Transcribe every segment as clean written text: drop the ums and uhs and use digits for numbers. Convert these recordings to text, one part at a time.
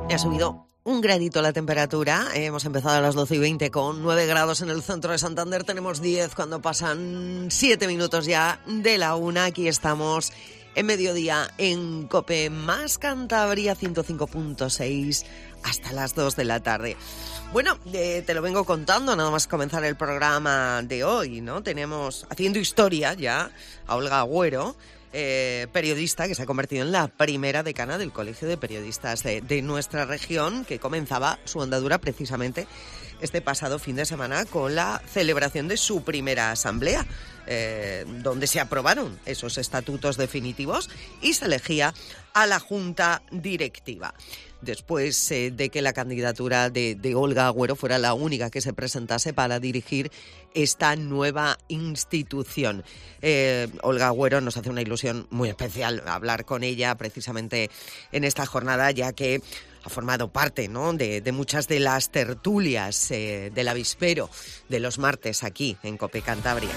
Ha subido un gradito la temperatura. Hemos empezado a las 12:20 con 9 grados en el centro de Santander. Tenemos 10 cuando pasan 7 minutos ya de la 1. Aquí estamos en mediodía en COPE más Cantabria 105.6 hasta las 2 de la tarde. Bueno, te lo vengo contando nada más comenzar el programa de hoy, ¿no? Tenemos haciendo historia ya a Olga Agüero, periodista que se ha convertido en la primera decana del Colegio de Periodistas de nuestra región, que comenzaba su andadura precisamente este pasado fin de semana con la celebración de su primera asamblea, donde se aprobaron esos estatutos definitivos y se elegía a la junta directiva. Después de que la candidatura de Olga Agüero fuera la única que se presentase para dirigir esta nueva institución. Olga Agüero, nos hace una ilusión muy especial hablar con ella precisamente en esta jornada, ya que ha formado parte, ¿no?, de muchas de las tertulias del avispero de los martes aquí en COPE Cantabria.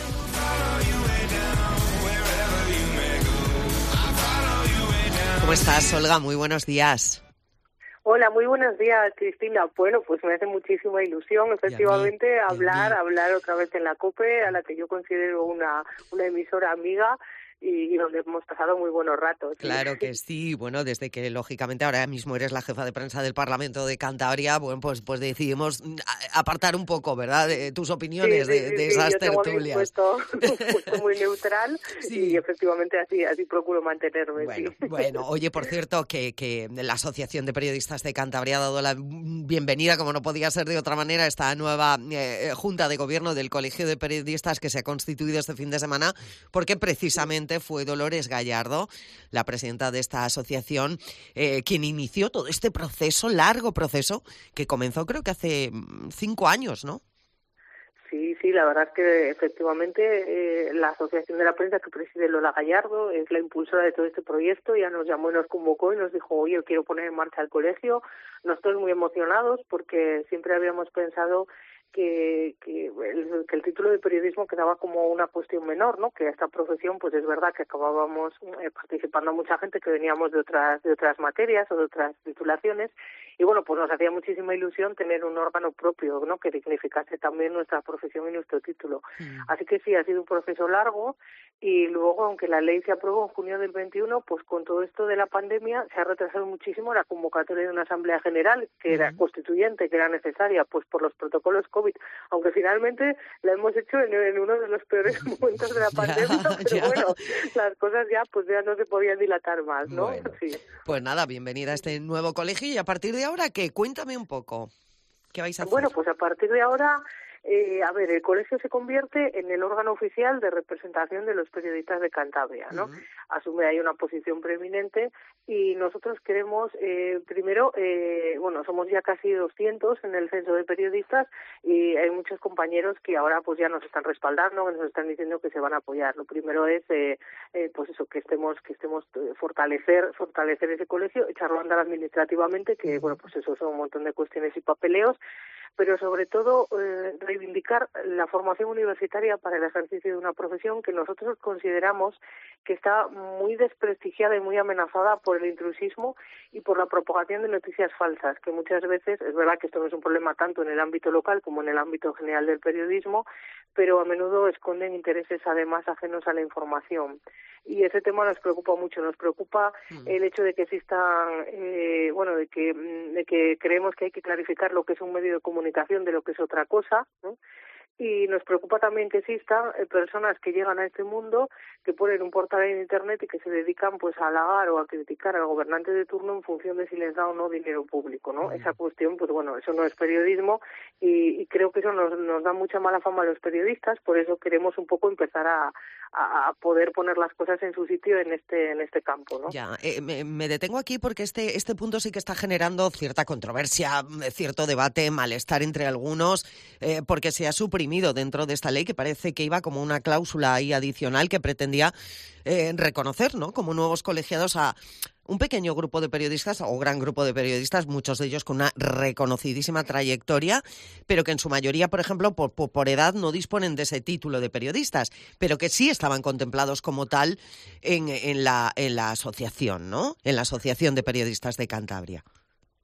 ¿Cómo estás, Olga? Muy buenos días. Hola, muy buenos días, Cristina. Bueno, pues me hace muchísima ilusión, efectivamente, hablar otra vez en la COPE, a la que yo considero una emisora amiga y donde hemos pasado muy buenos ratos. Claro que sí. Bueno, desde que, lógicamente, ahora mismo eres la jefa de prensa del Parlamento de Cantabria, bueno, pues decidimos apartar un poco, ¿verdad?, de tus opiniones de esas tertulias. Yo tengo un puesto muy neutral y efectivamente así procuro mantenerme. Bueno, oye, por cierto, que la Asociación de Periodistas de Cantabria ha dado la bienvenida, como no podía ser de otra manera, a esta nueva Junta de Gobierno del Colegio de Periodistas que se ha constituido este fin de semana, porque precisamente fue Dolores Gallardo, la presidenta de esta asociación, quien inició todo este proceso, largo proceso, que comenzó creo que hace 5 años, ¿no? Sí, la verdad es que efectivamente la Asociación de la Prensa que preside Lola Gallardo es la impulsora de todo este proyecto. Ya nos llamó y nos convocó y nos dijo, oye, yo quiero poner en marcha el colegio. Nosotros muy emocionados porque siempre habíamos pensado que el título de periodismo quedaba como una cuestión menor, ¿no? Que esta profesión, pues es verdad que acabábamos participando mucha gente que veníamos de otras materias o de otras titulaciones, y bueno, pues nos hacía muchísima ilusión tener un órgano propio, ¿no?, que dignificase también nuestra profesión y nuestro título. Así que sí, ha sido un proceso largo, y luego, aunque la ley se aprobó en junio del 21, pues con todo esto de la pandemia se ha retrasado muchísimo la convocatoria de una asamblea general que era constituyente, que era necesaria, pues por los protocolos COVID, aunque finalmente la hemos hecho en uno de los peores momentos de la pandemia, pero bueno, las cosas ya no se podían dilatar más, ¿no? Bueno, sí. Pues nada, bienvenida a este nuevo colegio, y a partir de ahora, ¿qué? Cuéntame un poco, ¿qué vais a hacer? Bueno, pues a partir de ahora, el colegio se convierte en el órgano oficial de representación de los periodistas de Cantabria, ¿no? Asume ahí una posición preeminente, y nosotros queremos, somos ya casi 200 en el censo de periodistas, y hay muchos compañeros que ahora pues ya nos están respaldando, que nos están diciendo que se van a apoyar. Lo primero es, que estemos fortalecer ese colegio, echarlo a andar administrativamente, que bueno, pues eso son un montón de cuestiones y papeleos, pero sobre todo reivindicar la formación universitaria para el ejercicio de una profesión que nosotros consideramos que está muy desprestigiada y muy amenazada por el intrusismo y por la propagación de noticias falsas, que muchas veces, es verdad que esto no es un problema tanto en el ámbito local como en el ámbito general del periodismo, pero a menudo esconden intereses además ajenos a la información. Y ese tema nos preocupa mucho, nos preocupa el hecho de que existan, de que creemos que hay que clarificar lo que es un medio de comunicación de lo que es otra cosa, ¿no? Y nos preocupa también que existan personas que llegan a este mundo, que ponen un portal en Internet y que se dedican pues a halagar o a criticar al gobernante de turno en función de si les da o no dinero público, ¿no? Esa cuestión, pues bueno, eso no es periodismo, y creo que eso nos da mucha mala fama a los periodistas. Por eso queremos un poco empezar a poder poner las cosas en su sitio en este campo, ¿no? Ya, me detengo aquí porque este punto sí que está generando cierta controversia, cierto debate, malestar entre algunos, porque se ha suprimido dentro de esta ley, que parece que iba como una cláusula ahí adicional que pretendía reconocer, ¿no?, como nuevos colegiados a un pequeño grupo de periodistas o gran grupo de periodistas, muchos de ellos con una reconocidísima trayectoria, pero que en su mayoría, por ejemplo, por edad no disponen de ese título de periodistas, pero que sí estaban contemplados como tal en la asociación, ¿no?, en la Asociación de Periodistas de Cantabria. Sí,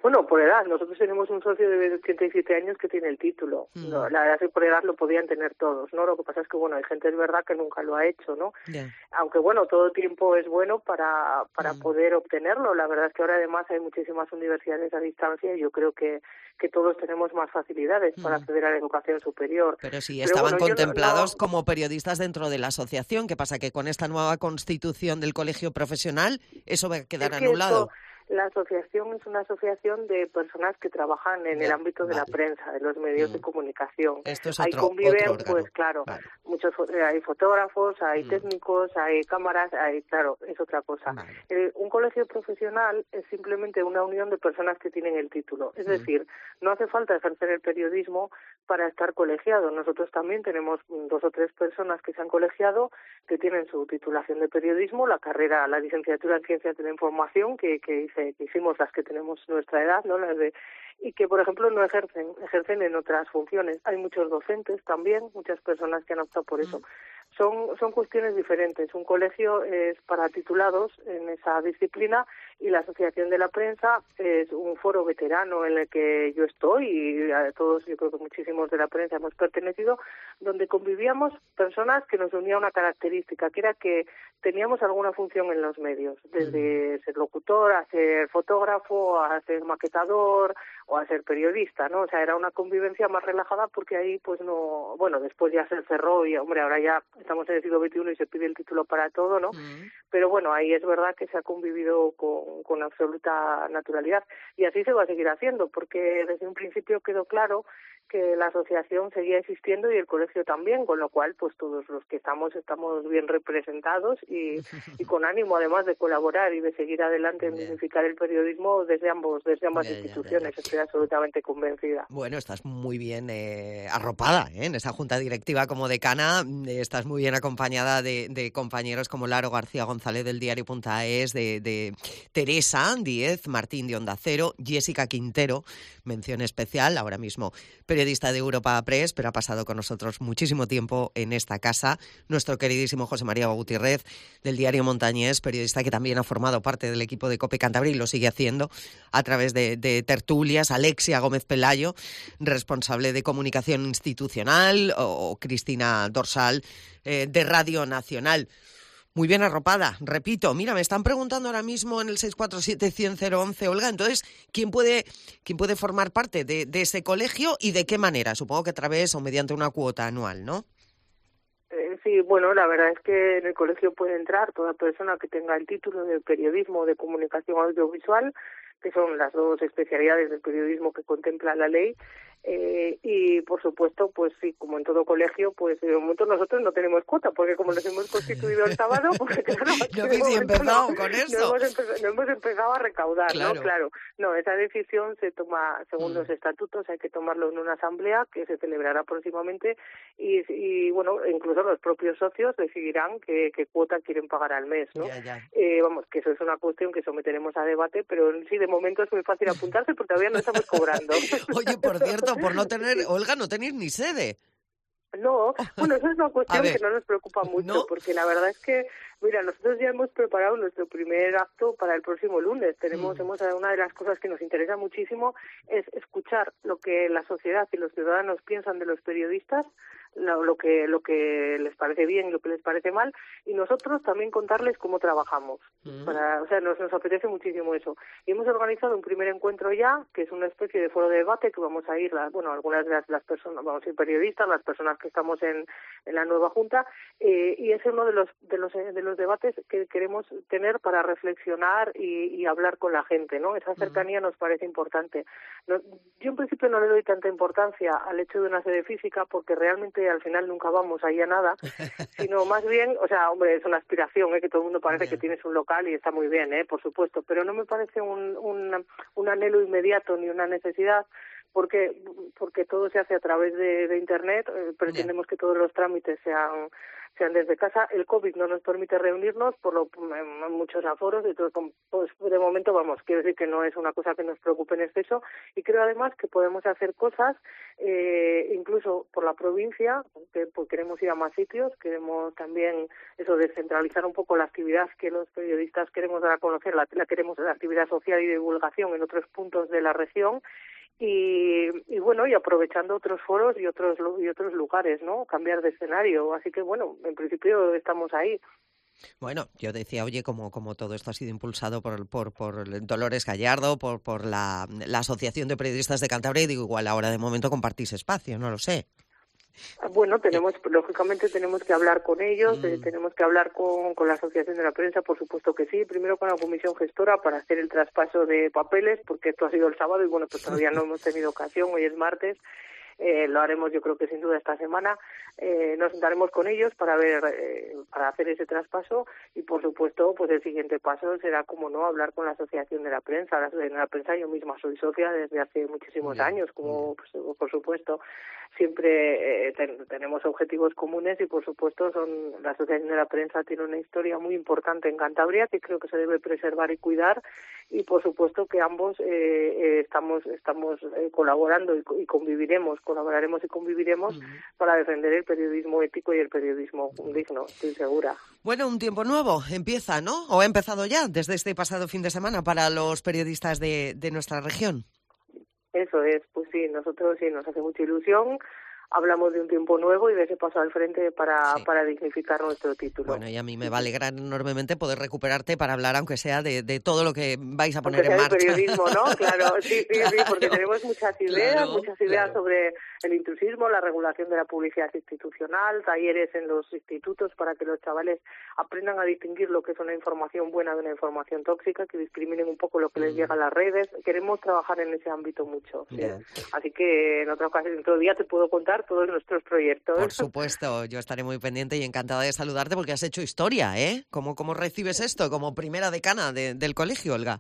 Bueno, por edad. Nosotros tenemos un socio de 87 años que tiene el título. No, la verdad es que por edad lo podían tener todos, ¿no? Lo que pasa es que, bueno, hay gente, es verdad, que nunca lo ha hecho, ¿no? Ya. Aunque, bueno, todo tiempo es bueno para poder obtenerlo. La verdad es que ahora, además, hay muchísimas universidades a distancia y yo creo que todos tenemos más facilidades para acceder a la educación superior. Pero sí, Pero estaban bueno, contemplados como periodistas dentro de la asociación. ¿Qué pasa? Que con esta nueva constitución del colegio profesional, eso va a quedar anulado. La asociación es una asociación de personas que trabajan en el ámbito de la prensa, de los medios de comunicación. Esto es Ahí otro conviven, órgano. pues claro, hay fotógrafos, hay técnicos, hay cámaras, claro, es otra cosa. Un colegio profesional es simplemente una unión de personas que tienen el título. Es decir, no hace falta ejercer el periodismo para estar colegiado. Nosotros también tenemos 2 o 3 personas que se han colegiado, que tienen su titulación de periodismo, la licenciatura en Ciencias de la Información, que hicimos las que tenemos nuestra edad, ¿no? Y que, por ejemplo, no ejercen en otras funciones. Hay muchos docentes también, muchas personas que han optado por eso. Son cuestiones diferentes. Un colegio es para titulados en esa disciplina y la Asociación de la Prensa es un foro veterano en el que yo estoy y a todos, yo creo que muchísimos de la prensa hemos pertenecido, donde convivíamos personas que nos unía una característica, que era que teníamos alguna función en los medios, desde ser locutor a ser fotógrafo, a ser maquetador o a ser periodista, ¿no? O sea, era una convivencia más relajada porque ahí, pues no, bueno, después ya se cerró y, hombre, ahora ya estamos en el siglo XXI y se pide el título para todo, ¿no? Pero bueno, ahí es verdad que se ha convivido con absoluta naturalidad y así se va a seguir haciendo porque desde un principio quedó claro que la asociación seguía existiendo y el colegio también, con lo cual pues todos los que estamos bien representados y con ánimo además de colaborar y de seguir adelante en dignificar el periodismo desde ambas instituciones. Estoy absolutamente convencida. Bueno, estás muy bien arropada en esa junta directiva como decana, estás muy bien acompañada de compañeros como Laro García González del diario.es, de Teresa Díez Martín de Onda Cero, Jessica Quintero, mención especial, ahora mismo periodista de Europa Press, pero ha pasado con nosotros muchísimo tiempo en esta casa, nuestro queridísimo José María Gutiérrez del diario Montañés, periodista que también ha formado parte del equipo de COPE Cantabria y lo sigue haciendo a través de tertulias, Alexia Gómez Pelayo, responsable de comunicación institucional, o Cristina Dorsal, de Radio Nacional. Muy bien arropada, repito. Mira, me están preguntando ahora mismo en el 647-100-011, Olga, entonces, ¿quién puede formar parte de ese colegio y de qué manera? Supongo que a través o mediante una cuota anual, ¿no? Sí, bueno, la verdad es que en el colegio puede entrar toda persona que tenga el título de periodismo o de comunicación audiovisual, que son las 2 especialidades del periodismo que contempla la ley. Y por supuesto, pues sí, como en todo colegio, pues de momento nosotros no tenemos cuota, porque como nos hemos constituido el sábado, pues claro, no habéis empezado con eso. No hemos empezado a recaudar, claro. ¿no? Claro. No, esa decisión se toma según los estatutos, hay que tomarlo en una asamblea que se celebrará próximamente y bueno, incluso los propios socios decidirán qué cuota quieren pagar al mes, ¿no? Ya. Vamos, que eso es una cuestión que someteremos a debate, pero sí, de momento es muy fácil apuntarse porque todavía no estamos cobrando. Oye, por cierto, por no tener, Olga, no tenéis ni sede. No, bueno, eso es una cuestión que no nos preocupa mucho, ¿no? Porque la verdad es que, mira, nosotros ya hemos preparado nuestro primer acto para el próximo lunes. Una de las cosas que nos interesa muchísimo es escuchar lo que la sociedad y los ciudadanos piensan de los periodistas, lo que les parece bien y lo que les parece mal, y nosotros también contarles cómo trabajamos. Nos apetece muchísimo eso. Y hemos organizado un primer encuentro ya, que es una especie de foro de debate que vamos a ir, algunas de las personas, vamos a ir periodistas, las personas que estamos en la nueva junta, y es uno de los debates que queremos tener para reflexionar y hablar con la gente, ¿no? Esa cercanía nos parece importante. Yo en principio no le doy tanta importancia al hecho de una sede física porque realmente al final nunca vamos ahí a nada, sino más bien, o sea, hombre, es una aspiración, que todo el mundo parece que tienes un local y está muy bien, por supuesto, pero no me parece un anhelo inmediato ni una necesidad, porque todo se hace a través de Internet, pretendemos que todos los trámites sean desde casa. El COVID no nos permite reunirnos en muchos aforos, entonces pues de momento quiero decir que no es una cosa que nos preocupe en exceso, y creo además que podemos hacer cosas incluso por la provincia, que pues queremos ir a más sitios, queremos también descentralizar un poco la actividad que los periodistas queremos dar a conocer, la actividad social y de divulgación en otros puntos de la región. Y bueno, y aprovechando otros foros y otros lugares, ¿no? Cambiar de escenario. Así que bueno, en principio estamos ahí. Bueno, yo decía, oye, como todo esto ha sido impulsado por Dolores Gallardo, por la Asociación de Periodistas de Cantabria, y digo, igual ahora de momento compartís espacio, no lo sé. Bueno, lógicamente tenemos que hablar con ellos, tenemos que hablar con la Asociación de la Prensa, por supuesto que sí, primero con la comisión gestora para hacer el traspaso de papeles, porque esto ha sido el sábado y bueno, pues todavía no hemos tenido ocasión, hoy es martes. Lo haremos yo creo que sin duda esta semana. Nos sentaremos con ellos para hacer ese traspaso, y por supuesto pues el siguiente paso será, como no, hablar con la Asociación de la Prensa. La Asociación de la Prensa, yo misma soy socia desde hace muchísimos años, como pues, por supuesto siempre tenemos objetivos comunes, y por supuesto la Asociación de la Prensa tiene una historia muy importante en Cantabria que creo que se debe preservar y cuidar, y por supuesto que ambos estamos colaborando y colaboraremos y conviviremos para defender el periodismo ético y el periodismo digno, estoy segura. Bueno, un tiempo nuevo empieza, ¿no? ¿O ha empezado ya desde este pasado fin de semana para los periodistas de nuestra región? Eso es, pues sí, nosotros sí nos hace mucha ilusión. Hablamos de un tiempo nuevo y de ese paso al frente para dignificar nuestro título. Bueno, y a mí me va a alegrar enormemente poder recuperarte para hablar, aunque sea de todo lo que vais a poner en marcha. Aunque sea de periodismo, ¿no? Claro, sí, porque tenemos muchas ideas sobre el intrusismo, la regulación de la publicidad institucional, talleres en los institutos para que los chavales aprendan a distinguir lo que es una información buena de una información tóxica, que discriminen un poco lo que les llega a las redes. Queremos trabajar en ese ámbito mucho. ¿Sí? Así que en otra ocasión, otro día te puedo contar todos nuestros proyectos. Por supuesto, yo estaré muy pendiente y encantada de saludarte porque has hecho historia, ¿eh? ¿Cómo recibes esto como primera decana del colegio, Olga?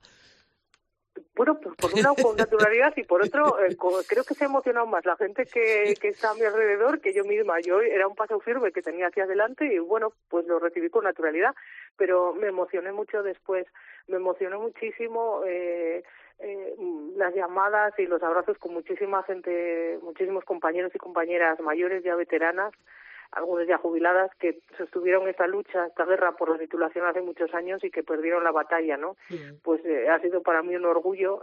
Bueno, pues por un lado con naturalidad y por otro creo que se ha emocionado más la gente que está a mi alrededor que yo misma. Yo era un paso firme que tenía hacia adelante y bueno, pues lo recibí con naturalidad, pero me emocioné mucho después, me emocionó muchísimo las llamadas y los abrazos con muchísima gente, muchísimos compañeros y compañeras mayores ya veteranas, algunos ya jubiladas, que sostuvieron esta lucha, esta guerra por la titulación hace muchos años y que perdieron la batalla, ¿no? Pues ha sido para mí un orgullo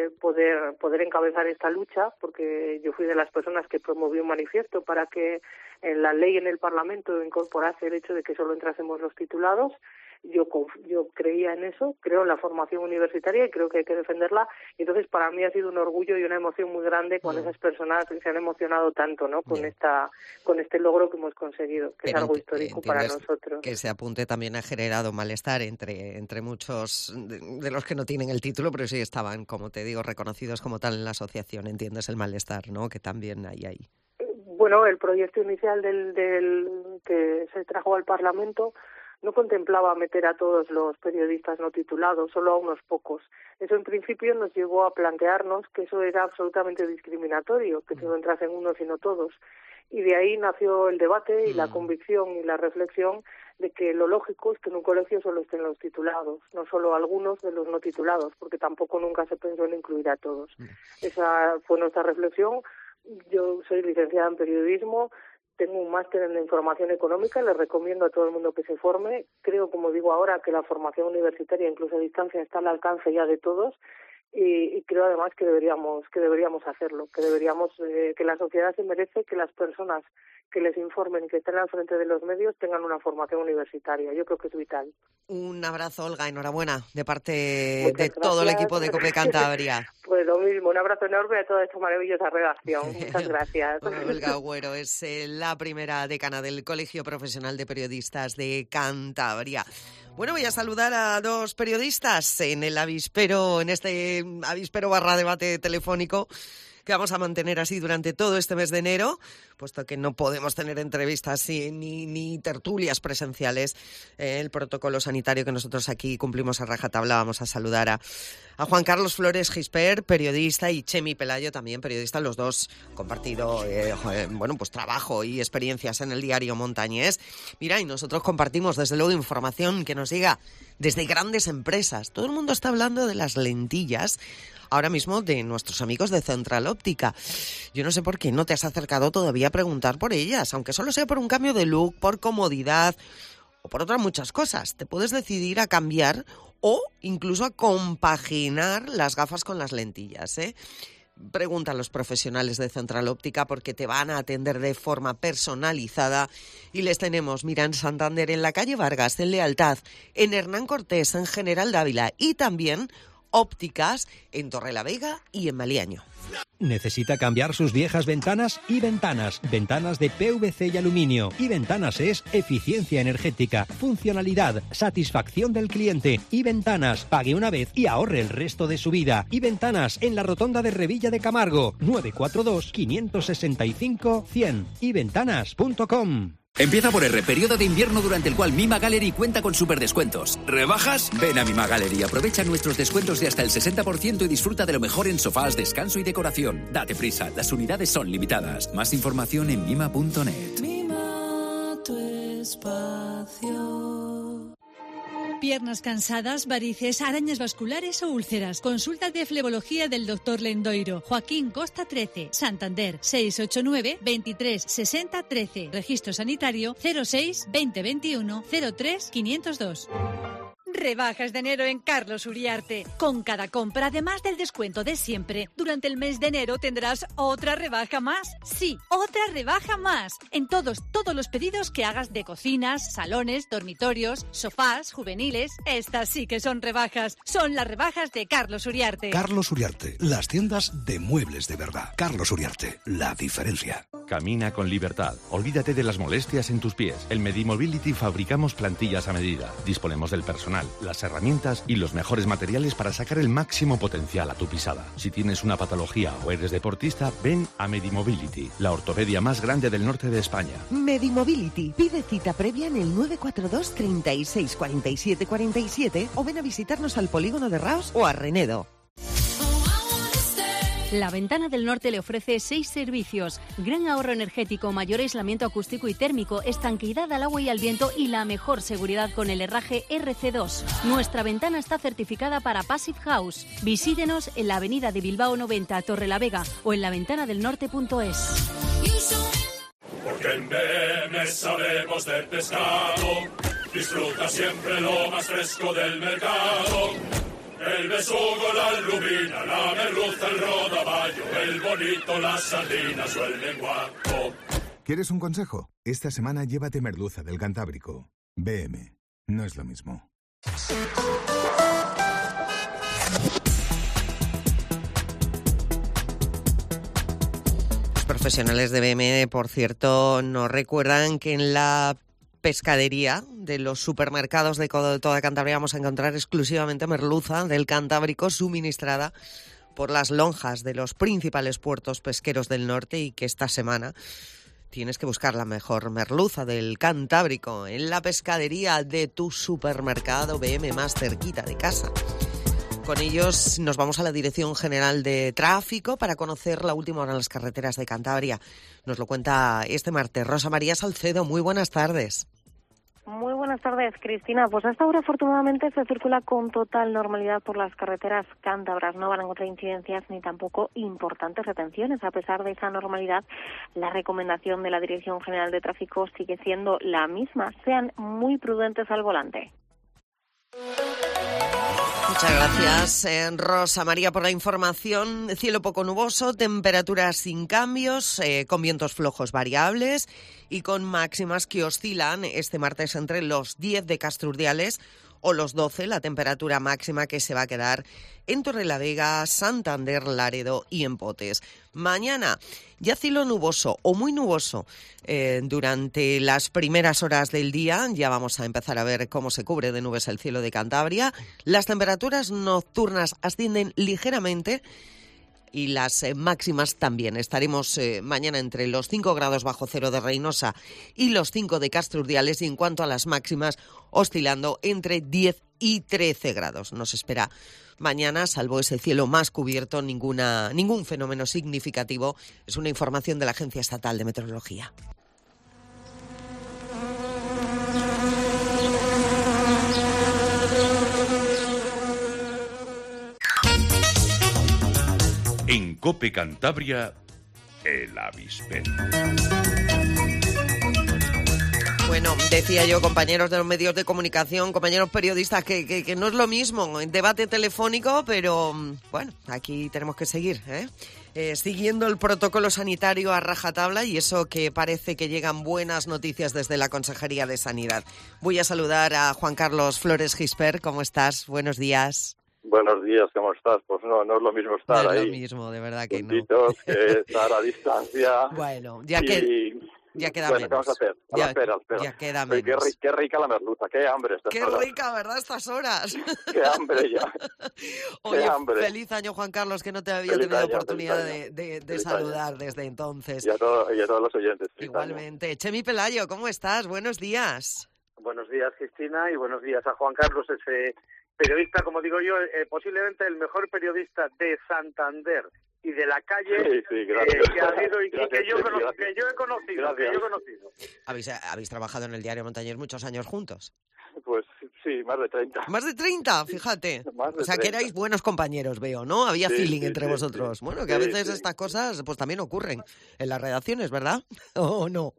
poder encabezar esta lucha, porque yo fui de las personas que promovió un manifiesto para que en la ley en el Parlamento incorporase el hecho de que solo entrásemos los titulados. Yo creía en eso, creo en la formación universitaria y creo que hay que defenderla. Y entonces para mí ha sido un orgullo y una emoción muy grande con esas personas que se han emocionado tanto, ¿no? Con este logro que hemos conseguido, que es algo histórico para nosotros. Que ese apunte también ha generado malestar entre muchos de los que no tienen el título, pero sí estaban, como te digo, reconocidos como tal en la asociación. Entiendes el malestar, ¿no? Que también hay ahí. Bueno, el proyecto inicial del que se trajo al Parlamento no contemplaba meter a todos los periodistas no titulados, solo a unos pocos. Eso en principio nos llevó a plantearnos que eso era absolutamente discriminatorio, que solo entrasen unos y no todos. Y de ahí nació el debate y la convicción y la reflexión de que lo lógico es que en un colegio solo estén los titulados, no solo algunos de los no titulados, porque tampoco nunca se pensó en incluir a todos. Esa fue nuestra reflexión. Yo soy licenciada en periodismo, tengo un máster en información económica, les recomiendo a todo el mundo que se forme. Creo, como digo ahora, que la formación universitaria, incluso a distancia, está al alcance ya de todos y creo además que deberíamos hacerlo, que la sociedad se merece que las personas que les informen y que estén al frente de los medios tengan una formación universitaria. Yo creo que es vital. Un abrazo, Olga, enhorabuena de parte de todo el equipo de COPE Cantabria. Pues lo mismo, un abrazo enorme a toda esta maravillosa redacción. Muchas gracias. Olga Agüero es la primera decana del Colegio Profesional de Periodistas de Cantabria. Bueno, voy a saludar a dos periodistas en este avispero / debate telefónico que vamos a mantener así durante todo este mes de enero, puesto que no podemos tener entrevistas ni tertulias presenciales. El protocolo sanitario que nosotros aquí cumplimos a rajatabla. Vamos a saludar a Juan Carlos Flores Gisper, periodista, y Chemi Pelayo, también periodista. Los dos compartido pues trabajo y experiencias en el diario Montañés. Mira, y nosotros compartimos desde luego información que nos llega desde grandes empresas. Todo el mundo está hablando de las lentillas ahora mismo de nuestros amigos de Central Óptica. Yo no sé por qué no te has acercado todavía a preguntar por ellas, aunque solo sea por un cambio de look, por comodidad o por otras muchas cosas. Te puedes decidir a cambiar o incluso a compaginar las gafas con las lentillas, ¿eh? Pregunta a los profesionales de Central Óptica porque te van a atender de forma personalizada, y les tenemos, mira, en Santander, en la calle Vargas, en Lealtad, en Hernán Cortés, en General Dávila, y también ópticas en Torrelavega y en Maliaño. ¿Necesita cambiar sus viejas ventanas? Ventanas de PVC y aluminio. Ventanas es eficiencia energética, funcionalidad, satisfacción del cliente. Ventanas, pague una vez y ahorre el resto de su vida. Ventanas en la rotonda de Revilla de Camargo, 942 565 100. Ventanas.com. Empieza por R, periodo de invierno durante el cual Mima Gallery cuenta con superdescuentos. ¿Rebajas? Ven a Mima Gallery, aprovecha nuestros descuentos de hasta el 60% y disfruta de lo mejor en sofás, descanso y decoración. Date prisa, las unidades son limitadas. Más información en mima.net. Mima tu espacio. Piernas cansadas, varices, arañas vasculares o úlceras. Consulta de flebología del Dr. Lendoiro. Joaquín Costa 13, Santander, 689 23 60 13. Registro sanitario 06 2021 03 502. Rebajas de enero en Carlos Uriarte. Con cada compra, además del descuento de siempre, durante el mes de enero tendrás otra rebaja más. Sí, otra rebaja más. En todos los pedidos que hagas de cocinas, salones, dormitorios, sofás, juveniles. Estas sí que son rebajas. Son las rebajas de Carlos Uriarte. Carlos Uriarte, las tiendas de muebles de verdad. Carlos Uriarte, la diferencia. Camina con libertad. Olvídate de las molestias en tus pies. En Medimobility fabricamos plantillas a medida. Disponemos del personal, las herramientas y los mejores materiales para sacar el máximo potencial a tu pisada. Si tienes una patología o eres deportista, ven a Medimobility, la ortopedia más grande del norte de España. Medimobility. Pide cita previa en el 942 36 47 47 o ven a visitarnos al polígono de Raos o a Renedo. La Ventana del Norte le ofrece 6 servicios: gran ahorro energético, mayor aislamiento acústico y térmico, estanqueidad al agua y al viento y la mejor seguridad con el herraje RC2. Nuestra ventana está certificada para Passive House. Visítenos en la avenida de Bilbao 90, Torrelavega, o en laventanadelnorte.es. Porque en BM sabemos de pescado, disfruta siempre lo más fresco del mercado. El besugo, la lubina, la merluza, el rodaballo, el bonito, las sardinas o el lenguaco. ¿Quieres un consejo? Esta semana llévate merluza del Cantábrico. BM, no es lo mismo. Los profesionales de BM, por cierto, nos recuerdan que en la pescadería de los supermercados de toda Cantabria vamos a encontrar exclusivamente merluza del Cantábrico, suministrada por las lonjas de los principales puertos pesqueros del norte, y que esta semana tienes que buscar la mejor merluza del Cantábrico en la pescadería de tu supermercado BM más cerquita de casa. Con ellos nos vamos a la Dirección General de Tráfico para conocer la última hora en las carreteras de Cantabria. Nos lo cuenta este martes Rosa María Salcedo. Muy buenas tardes. Muy buenas tardes, Cristina. Pues hasta ahora, afortunadamente, se circula con total normalidad por las carreteras cántabras. No van a encontrar incidencias ni tampoco importantes retenciones. A pesar de esa normalidad, la recomendación de la Dirección General de Tráfico sigue siendo la misma. Sean muy prudentes al volante. Muchas gracias, Rosa María, por la información. Cielo poco nuboso, temperaturas sin cambios, con vientos flojos variables y con máximas que oscilan este martes entre los 10 de Castrurdiales o los 12, la temperatura máxima que se va a quedar en Torrelavega, Santander, Laredo y en Potes. Mañana ya cielo nuboso o muy nuboso durante las primeras horas del día. Ya vamos a empezar a ver cómo se cubre de nubes el cielo de Cantabria. Las temperaturas nocturnas ascienden ligeramente y las máximas también. Estaremos mañana entre los 5 grados bajo cero de Reynosa y los 5 de Castro Urdiales, y en cuanto a las máximas, oscilando entre 10 y 13 grados. Nos espera mañana, salvo ese cielo más cubierto, ningún fenómeno significativo. Es una información de la Agencia Estatal de Meteorología. En COPE Cantabria, el avispero. Bueno, decía yo, compañeros de los medios de comunicación, compañeros periodistas, que no es lo mismo en debate telefónico, pero bueno, aquí tenemos que seguir, siguiendo el protocolo sanitario a rajatabla, y eso que parece que llegan buenas noticias desde la Consejería de Sanidad. Voy a saludar a Juan Carlos Flores Gispert. ¿Cómo estás? Buenos días. Buenos días, ¿cómo estás? Pues no es lo mismo estar ahí. No es lo mismo, de verdad que no. Que estar a distancia. Bueno, ya queda menos. ¿Qué vamos a hacer? A la espera. Ya queda menos. Qué rica la merluza, qué hambre estas Qué horas. rica, ¿verdad? Estas horas. Qué hambre ya. Oye, qué hambre. Feliz año, Juan Carlos, que no te había tenido oportunidad de saludar desde entonces. Y a todos los oyentes. Igualmente. Chemi Pelayo, ¿cómo estás? Buenos días. Buenos días, Cristina, y buenos días a Juan Carlos, ese periodista, como digo yo, posiblemente el mejor periodista de Santander y de la calle que ha habido y que yo he conocido. ¿Habéis trabajado en el diario Montañés muchos años juntos? Pues sí, más de 30. Más de 30, fíjate. O sea, que erais buenos compañeros, veo, ¿no? Había feeling entre vosotros. Sí. Bueno, que a veces estas cosas pues también ocurren en las redacciones, ¿verdad? ¿O no?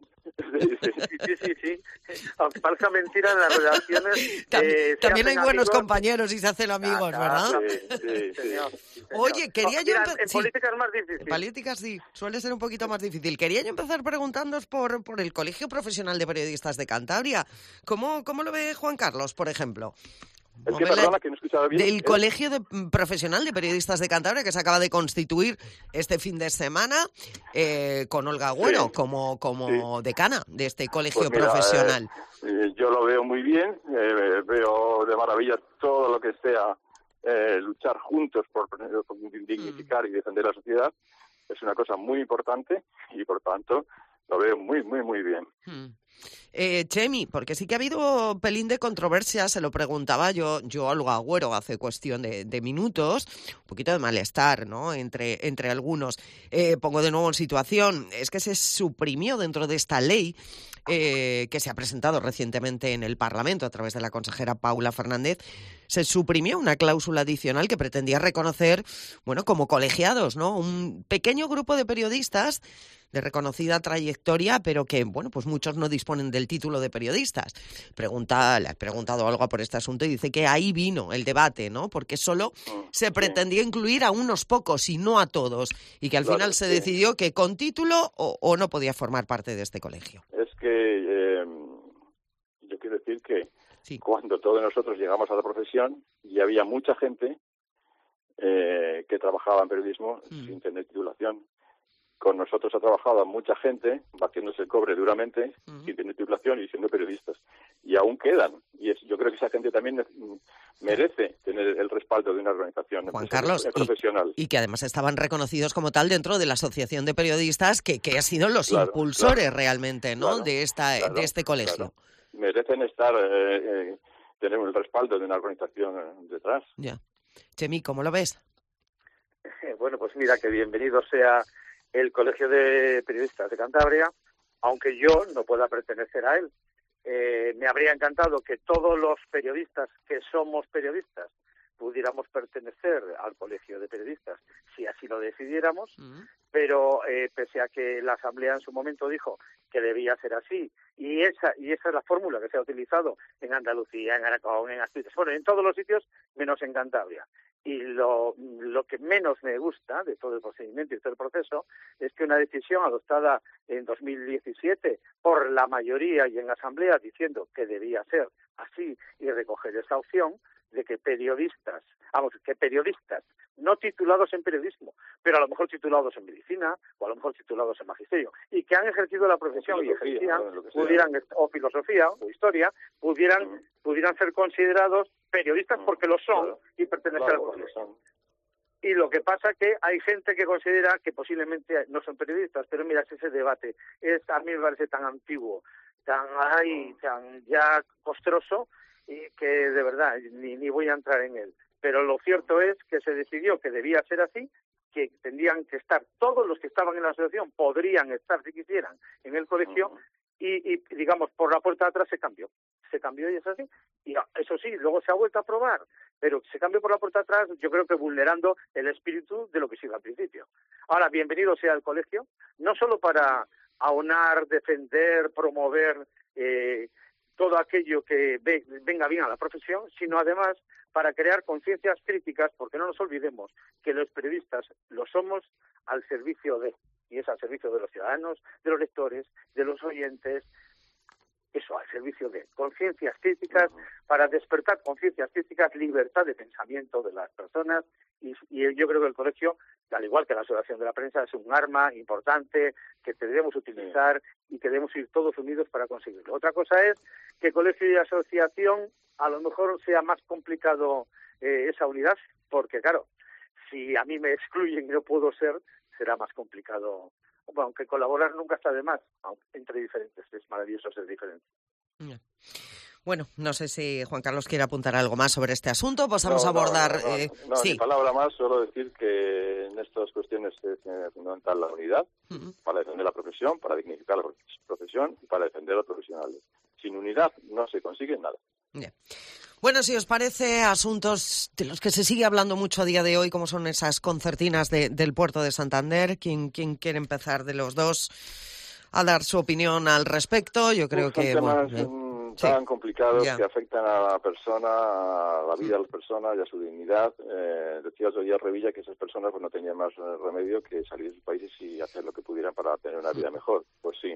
Sí. Aunque parezca mentira, en las relaciones... También hay buenos compañeros y se hacen amigos, ¿verdad? Sí. Oye, quería yo... En política es más difícil. En política sí, suele ser un poquito más difícil. Quería yo empezar preguntándoos por el Colegio Profesional de Periodistas de Cantabria. ¿Cómo lo ve Juan Carlos, por ejemplo? Es que, perdona, que no he escuchado bien. Del Colegio Profesional de Periodistas de Cantabria, que se acaba de constituir este fin de semana, con Olga Agüero como decana de este colegio profesional. Yo lo veo muy bien, veo de maravilla todo lo que sea luchar juntos por dignificar y defender la sociedad. Es una cosa muy importante y, por tanto, lo veo muy, muy, muy bien. Chemi, porque sí que ha habido pelín de controversia, se lo preguntaba yo a Olga Agüero hace cuestión de minutos, un poquito de malestar, ¿no? Entre algunos. Pongo de nuevo en situación, es que se suprimió dentro de esta ley que se ha presentado recientemente en el Parlamento a través de la consejera Paula Fernández, se suprimió una cláusula adicional que pretendía reconocer, bueno, como colegiados, ¿no? Un pequeño grupo de periodistas de reconocida trayectoria, pero que, bueno, pues muchos no disponen del título de periodistas. Le he preguntado algo por este asunto y dice que ahí vino el debate, ¿no? Porque solo se pretendía incluir a unos pocos y no a todos, y que al final se decidió que con título o no podía formar parte de este colegio. Es que yo quiero decir que cuando todos nosotros llegamos a la profesión y había mucha gente que trabajaba en periodismo sin tener titulación. Con nosotros ha trabajado mucha gente batiéndose el cobre duramente, sin tener titulación y siendo periodistas. Y aún quedan. Y yo creo que esa gente también merece tener el respaldo de una organización Juan Carlos, profesional. Y que además estaban reconocidos como tal dentro de la Asociación de Periodistas, que ha sido los impulsores realmente, ¿no? De este colegio. Claro. Merecen tener el respaldo de una organización detrás. Ya. Chemi, ¿cómo lo ves? Bueno, pues mira, que bienvenido sea el Colegio de Periodistas de Cantabria, aunque yo no pueda pertenecer a él. Me habría encantado que todos los periodistas que somos periodistas pudiéramos pertenecer al Colegio de Periodistas, si así lo decidiéramos, pero pese a que la Asamblea en su momento dijo que debía ser así, y esa es la fórmula que se ha utilizado en Andalucía, en Aragón, en Asturias, bueno, en todos los sitios, menos en Cantabria. Y lo que menos me gusta de todo el procedimiento y todo el proceso es que una decisión adoptada en 2017 por la mayoría y en asamblea diciendo que debía ser así y recoger esa opción de que periodistas no titulados en periodismo, pero a lo mejor titulados en medicina o a lo mejor titulados en magisterio y que han ejercido la profesión y ejercían, o filosofía o historia, pudieran ser considerados periodistas porque lo son y pertenecen al colegio. Y lo que pasa que hay gente que considera que posiblemente no son periodistas, pero mira, ese debate a mí me parece tan antiguo, tan ya costroso, y que de verdad ni voy a entrar en él. Pero lo cierto es que se decidió que debía ser así, que tendrían que estar todos los que estaban en la asociación, podrían estar si quisieran en el colegio, y digamos, por la puerta de atrás se cambió y es así. Y eso sí, luego se ha vuelto a aprobar, pero se cambió por la puerta de atrás, yo creo que vulnerando el espíritu de lo que se iba al principio. Ahora, bienvenido sea el colegio, no solo para aunar, defender, promover todo aquello que venga bien a la profesión, sino además para crear conciencias críticas, porque no nos olvidemos que los periodistas lo somos al servicio de, y es al servicio de los ciudadanos, de los lectores, de los oyentes, eso, al servicio de conciencias críticas, para despertar conciencias críticas, libertad de pensamiento de las personas, y yo creo que el colegio, al igual que la asociación de la prensa, es un arma importante que debemos utilizar y que debemos ir todos unidos para conseguirlo. Otra cosa es que colegio y asociación a lo mejor sea más complicado esa unidad, porque claro, si a mí me excluyen y no puedo ser, será más complicado. Bueno, aunque colaborar nunca está de más, entre diferentes, es maravilloso ser diferente. Bueno, no sé si Juan Carlos quiere apuntar algo más sobre este asunto. Pasamos a abordar... Ni palabra más, solo decir que en estas cuestiones es fundamental la unidad para defender la profesión, para dignificar la profesión y para defender a los profesionales. Sin unidad no se consigue nada. Yeah. Bueno, si os parece, asuntos de los que se sigue hablando mucho a día de hoy, como son esas concertinas del puerto de Santander. ¿Quién quiere empezar de los dos a dar su opinión al respecto? Yo creo que... tan complicados que afectan a la persona, a la vida de las personas y a su dignidad. Decía otro día Revilla que esas personas pues no tenían más remedio que salir de sus países y hacer lo que pudieran para tener una vida mejor. Pues sí,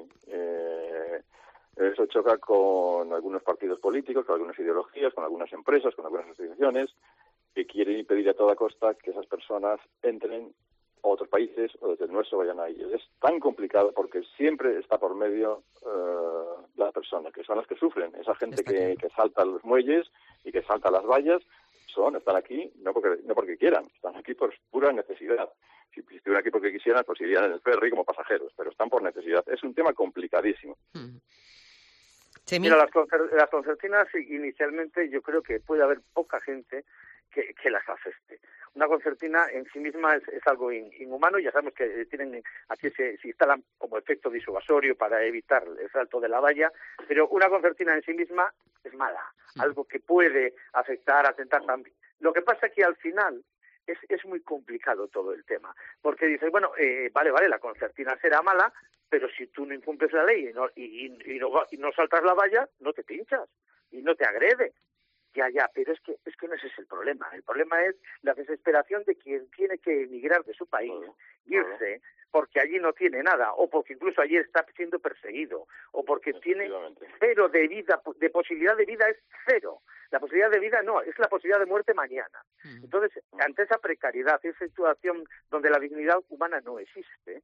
eso choca con algunos partidos políticos, con algunas ideologías, con algunas empresas, con algunas asociaciones que quieren impedir a toda costa que esas personas entren a otros países o desde el nuestro vayan a ellos. Es tan complicado porque siempre está por medio las personas, que son las que sufren. Esa gente que salta los muelles y que salta las vallas, están aquí no porque quieran, están aquí por pura necesidad. Si estuvieran aquí porque quisieran, pues irían en el ferry como pasajeros, pero están por necesidad. Es un tema complicadísimo. Mira, las concertinas inicialmente yo creo que puede haber poca gente que las afecte. Una concertina en sí misma es algo inhumano, ya sabemos que aquí se instalan como efecto disuasorio para evitar el salto de la valla, pero una concertina en sí misma es mala, algo que puede afectar, atentar también. Lo que pasa es que al final es muy complicado todo el tema, porque dices, bueno, vale, la concertina será mala, pero si tú no incumples la ley y no saltas la valla, no te pinchas y no te agrede. Ya, pero es que no ese es el problema. El problema es la desesperación de quien tiene que emigrar de su país, irse, porque allí no tiene nada, o porque incluso allí está siendo perseguido, o porque tiene cero de vida, de posibilidad de vida es cero. La posibilidad de vida no, es la posibilidad de muerte mañana. Entonces, ante esa precariedad, esa situación donde la dignidad humana no existe,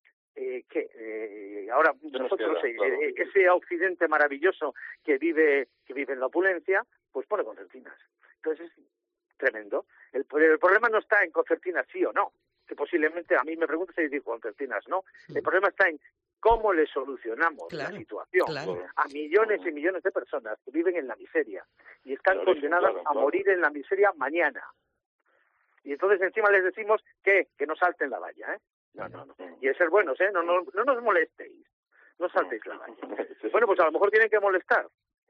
ahora nosotros ese occidente maravilloso que vive en la opulencia, pues pone concertinas. Entonces es tremendo. El problema no está en concertinas sí o no, que posiblemente a mí me preguntas y digo concertinas no. El problema está en cómo le solucionamos la situación a millones y millones de personas que viven en la miseria y están condenadas a morir en la miseria mañana. Y entonces encima les decimos que no salten la valla, ¿eh? No. Y es ser buenos, ¿eh? No nos molestéis. No saltéis la valla. Bueno, pues a lo mejor tienen que molestar.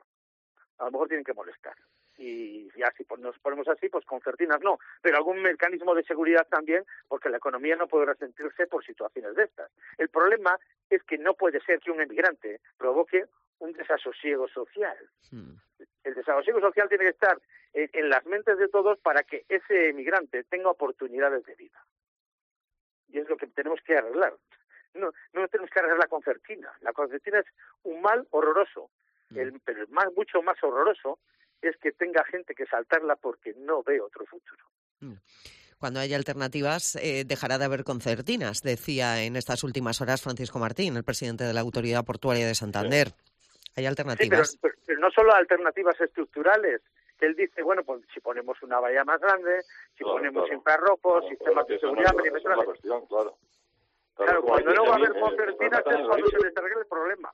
Y ya si nos ponemos así, pues concertinas no. Pero algún mecanismo de seguridad también, porque la economía no puede resentirse por situaciones de estas. El problema es que no puede ser que un emigrante provoque un desasosiego social. El desasosiego social tiene que estar en las mentes de todos para que ese emigrante tenga oportunidades de vida. Y es lo que tenemos que arreglar. No tenemos que arreglar la concertina. La concertina es un mal horroroso. Pero mucho más horroroso es que tenga gente que saltarla porque no ve otro futuro. Cuando haya alternativas, dejará de haber concertinas, decía en estas últimas horas Francisco Martín, el presidente de la Autoridad Portuaria de Santander. Hay alternativas. Sí, pero no solo alternativas estructurales, que él dice, bueno, pues si ponemos una valla más grande, si ponemos infrarrojos, sistemas de seguridad perimetrales. Claro, cuando no va a haber concertinas es cuando se les arregle el problema.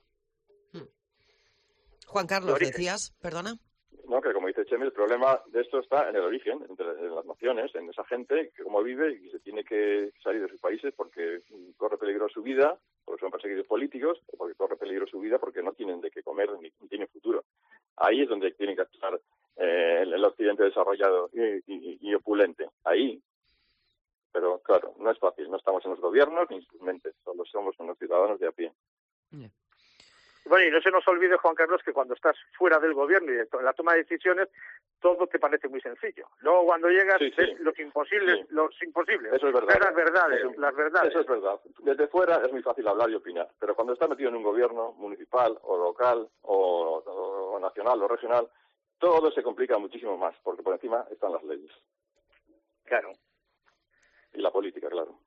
Juan Carlos, decías, perdona. No, que como dice Chemi, el problema de esto está en el origen, en las naciones, en esa gente que cómo vive y se tiene que salir de sus países porque corre peligro su vida, porque son perseguidos políticos, o porque corre peligro su vida porque no tienen de qué comer ni tienen futuro. Ahí es donde tienen que actuar el occidente desarrollado y opulente. Ahí. Pero claro, no es fácil. No estamos en los gobiernos ni en sus mentes. Solo somos unos ciudadanos de a pie. Bueno, y no se nos olvide, Juan Carlos, que cuando estás fuera del gobierno y de la toma de decisiones, todo te parece muy sencillo. Luego, cuando llegas, ves los imposibles. Eso es verdad. Las verdades. Eso es verdad. Desde fuera es muy fácil hablar y opinar, pero cuando estás metido en un gobierno municipal o local o nacional o regional, todo se complica muchísimo más, porque por encima están las leyes. Claro. Y la política, claro.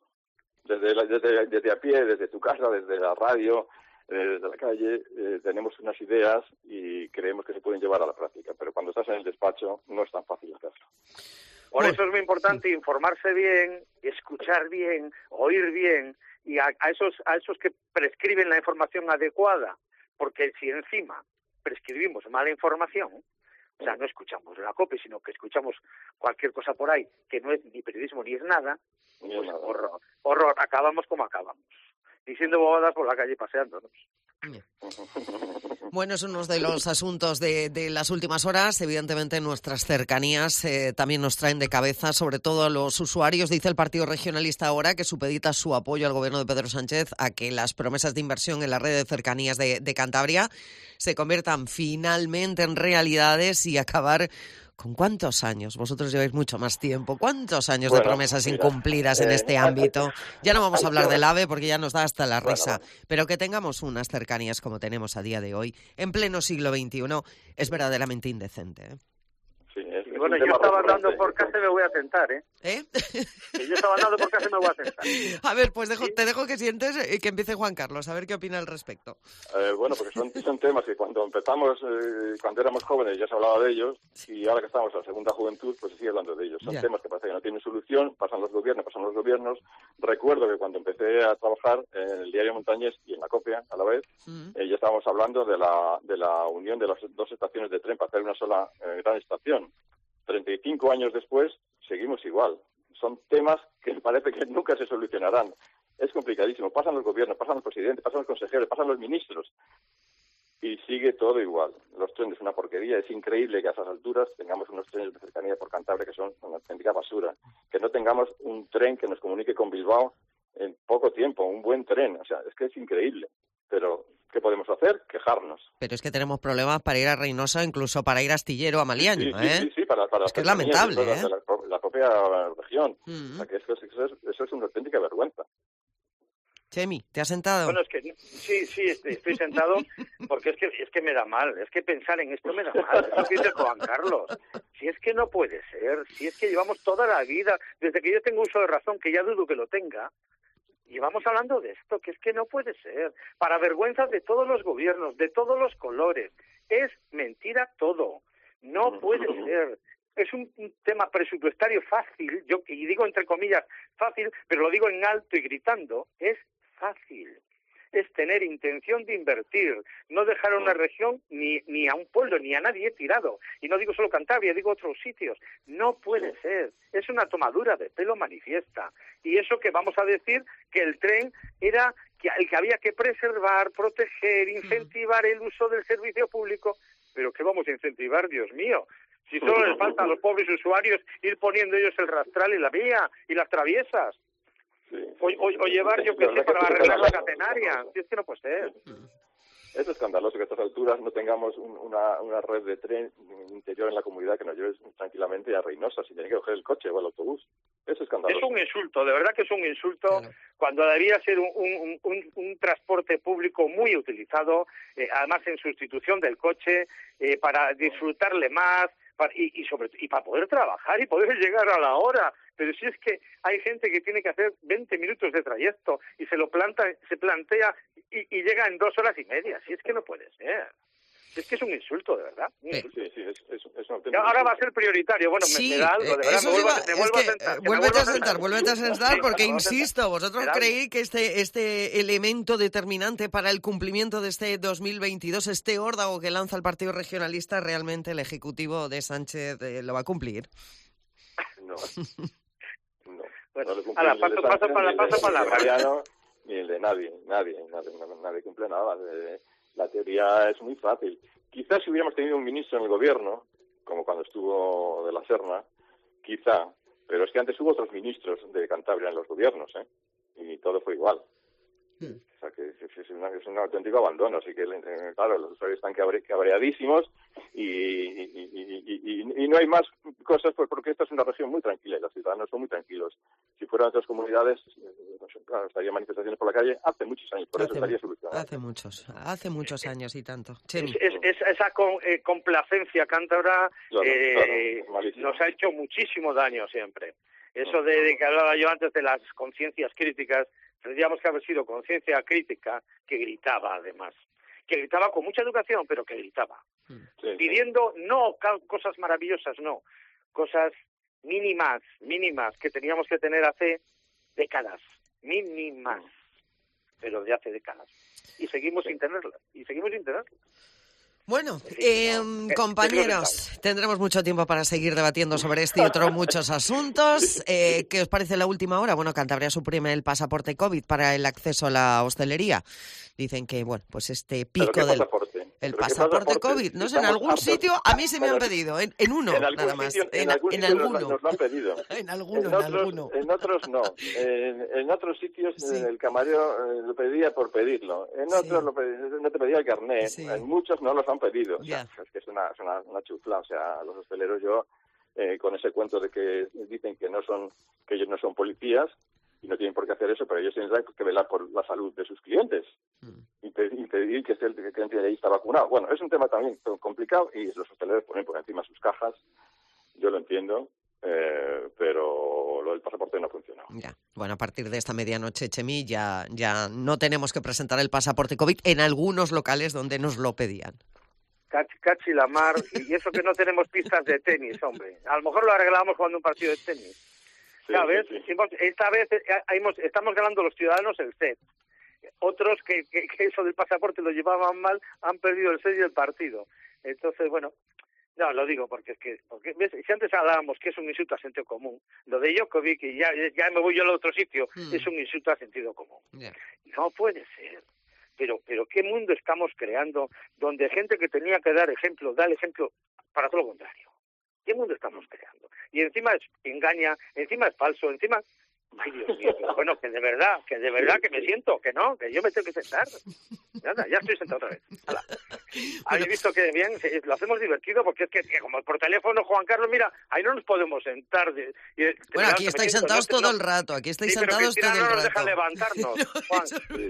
Desde a pie, desde tu casa, desde la radio, desde la calle, tenemos unas ideas y creemos que se pueden llevar a la práctica, pero cuando estás en el despacho no es tan fácil hacerlo. Por eso es muy importante informarse bien, escuchar bien, oír bien, y a esos que prescriben la información adecuada, porque si encima prescribimos mala información, o sea, no escuchamos la COPE, sino que escuchamos cualquier cosa por ahí, que no es ni periodismo ni es nada, pues horror, acabamos como acabamos, diciendo bobadas por la calle paseándonos. Bueno, es uno de los asuntos de las últimas horas. Evidentemente, nuestras cercanías también nos traen de cabeza, sobre todo a los usuarios. Dice el Partido Regionalista ahora que supedita su apoyo al gobierno de Pedro Sánchez a que las promesas de inversión en la red de cercanías de Cantabria se conviertan finalmente en realidades y acabar... ¿Con cuántos años? Vosotros lleváis mucho más tiempo. ¿Cuántos años de promesas incumplidas en este ámbito? Ya no vamos a hablar del AVE porque ya nos da hasta la risa. Pero que tengamos unas cercanías como tenemos a día de hoy, en pleno siglo XXI, es verdaderamente indecente. Sí, bueno, yo estaba andando por casa y me voy a sentar, ¿Eh? Yo estaba andando por casa y me voy a sentar. A ver, pues te dejo que sientes y que empiece Juan Carlos, a ver qué opina al respecto. Bueno, porque son temas que cuando empezamos, cuando éramos jóvenes ya se hablaba de ellos, y ahora que estamos en la segunda juventud, pues se sigue hablando de ellos. Son temas que parece que no tienen solución, pasan los gobiernos. Recuerdo que cuando empecé a trabajar en el diario Montañés y en la Copia, a la vez, ya estábamos hablando de la unión de las dos estaciones de tren para hacer una sola gran estación. 35 años después, seguimos igual. Son temas que parece que nunca se solucionarán. Es complicadísimo. Pasan los gobiernos, pasan los presidentes, pasan los consejeros, pasan los ministros. Y sigue todo igual. Los trenes, una porquería. Es increíble que a esas alturas tengamos unos trenes de cercanía por Cantabria que son una auténtica basura. Que no tengamos un tren que nos comunique con Bilbao en poco tiempo, un buen tren. O sea, es que es increíble. Pero... ¿qué podemos hacer? Quejarnos. Pero es que tenemos problemas para ir a Reynosa, incluso para ir a Astillero, a Maliaño, Sí, para es que es lamentable, la propia región. O sea, que eso es una auténtica vergüenza. Chemi, ¿te has sentado? Bueno, es que sí, estoy sentado porque es que me da mal, es que pensar en esto me da mal, es lo que dice Juan Carlos. Si es que no puede ser, si es que llevamos toda la vida, desde que yo tengo uso de razón, que ya dudo que lo tenga, y vamos hablando de esto, que es que no puede ser. Para vergüenza de todos los gobiernos, de todos los colores. Es mentira todo. No puede ser. Es un tema presupuestario fácil, y digo entre comillas fácil, pero lo digo en alto y gritando. Es fácil. Es tener intención de invertir, no dejar a una región ni a un pueblo, ni a nadie tirado. Y no digo solo Cantabria, digo otros sitios. No puede ser. Es una tomadura de pelo manifiesta. Y eso que vamos a decir que el tren era el que había que preservar, proteger, incentivar el uso del servicio público. ¿Pero qué vamos a incentivar, Dios mío? Si solo les falta a los pobres usuarios ir poniendo ellos el rastral y la vía y las traviesas. Sí. O llevar, yo qué sé, para arreglar la catenaria. Si es que no puede ser. Es escandaloso que a estas alturas no tengamos una red de tren interior en la comunidad que nos lleve tranquilamente a Reynosa sin tener que coger el coche o el autobús. Es escandaloso. Es un insulto, de verdad que es un insulto, claro. Cuando debía ser un transporte público muy utilizado, además en sustitución del coche, para disfrutarle más, y para poder trabajar y poder llegar a la hora. Pero si es que hay gente que tiene que hacer 20 minutos de trayecto y se plantea y llega en 2 horas y media. Si es que no puede ser. Si es que es un insulto, de verdad. Sí, es un auténtico... Ahora va a ser prioritario. Bueno, sí, me da algo, de verdad, me vuelvo a sentar. Vuélvete a sentar, porque insisto, vosotros creéis que este elemento determinante para el cumplimiento de este 2022, este órdago que lanza el Partido Regionalista, realmente el Ejecutivo de Sánchez lo va a cumplir. No. Bueno, paso palabra. Ni el de nadie cumple nada. La teoría es muy fácil. Quizás si hubiéramos tenido un ministro en el gobierno, como cuando estuvo de la Serna, quizá, pero es que antes hubo otros ministros de Cantabria en los gobiernos, y todo fue igual. O sea, que es un auténtico abandono. Así que, claro, los usuarios están cabreadísimos y no hay más cosas, pues porque esta es una región muy tranquila y los ciudadanos son muy tranquilos. Si fueran otras comunidades, claro, estaría manifestaciones por la calle hace muchos años, por eso estaría solucionado. Hace muchos años y tanto. Esa complacencia cántabra nos ha hecho muchísimo daño siempre. Eso de que hablaba yo antes de las conciencias críticas, tendríamos que haber sido conciencia crítica que gritaba, además. Que gritaba con mucha educación, pero que gritaba. Pidiendo no cosas maravillosas, no. Cosas mínimas que teníamos que tener hace décadas. Mínimas. Pero de hace décadas. Y seguimos sin tenerlas. Bueno, compañeros, tendremos mucho tiempo para seguir debatiendo sobre este y otros muchos asuntos. ¿Qué os parece la última hora? Bueno, Cantabria suprime el pasaporte COVID para el acceso a la hostelería. Dicen que, bueno, pues este pico del... El pasaporte COVID, no sé, en algún sitio a mí se me han pedido, en uno nada más. En alguno. Nos lo han pedido. En alguno. En otros no. En otros sitios el camarero lo pedía por pedirlo. En otros no te pedía el carnet. En muchos no los han pedido. O sea, es que es una chufla. O sea, los hosteleros con ese cuento de que dicen que ellos no son policías, y no tienen por qué hacer eso, pero ellos tienen que velar por la salud de sus clientes y pedir que el cliente de ahí está vacunado. Bueno, es un tema también complicado y los hosteleros ponen por encima sus cajas, yo lo entiendo, pero lo del pasaporte no ha funcionado. Ya. Bueno, a partir de esta medianoche, Chemi, ya no tenemos que presentar el pasaporte COVID en algunos locales donde nos lo pedían. Cachi la mar, y eso que no tenemos pistas de tenis, hombre. A lo mejor lo arreglamos jugando un partido de tenis. ¿Sabes? Sí. Esta vez estamos ganando los ciudadanos el set. Otros que eso del pasaporte lo llevaban mal han perdido el set y el partido. Entonces, bueno, no, lo digo porque ¿ves? Si antes hablábamos que es un insulto a sentido común, lo de Djokovic, y ya me voy yo al otro sitio, es un insulto a sentido común. Yeah. No puede ser. Pero ¿qué mundo estamos creando donde gente que tenía que dar el ejemplo para todo lo contrario? ¿Qué mundo estamos creando? Y encima engaña, encima es falso, encima... Ay, Dios mío, bueno, que de verdad que me siento, que yo me tengo que sentar. Nada, ya estoy sentado otra vez. ¿Habéis visto que bien? Lo hacemos divertido porque es que como por teléfono, Juan Carlos, mira, ahí no nos podemos sentar. Bueno, aquí estáis sentados todo el rato, aquí estáis sentados todo el rato. No nos dejan levantarnos, Juan.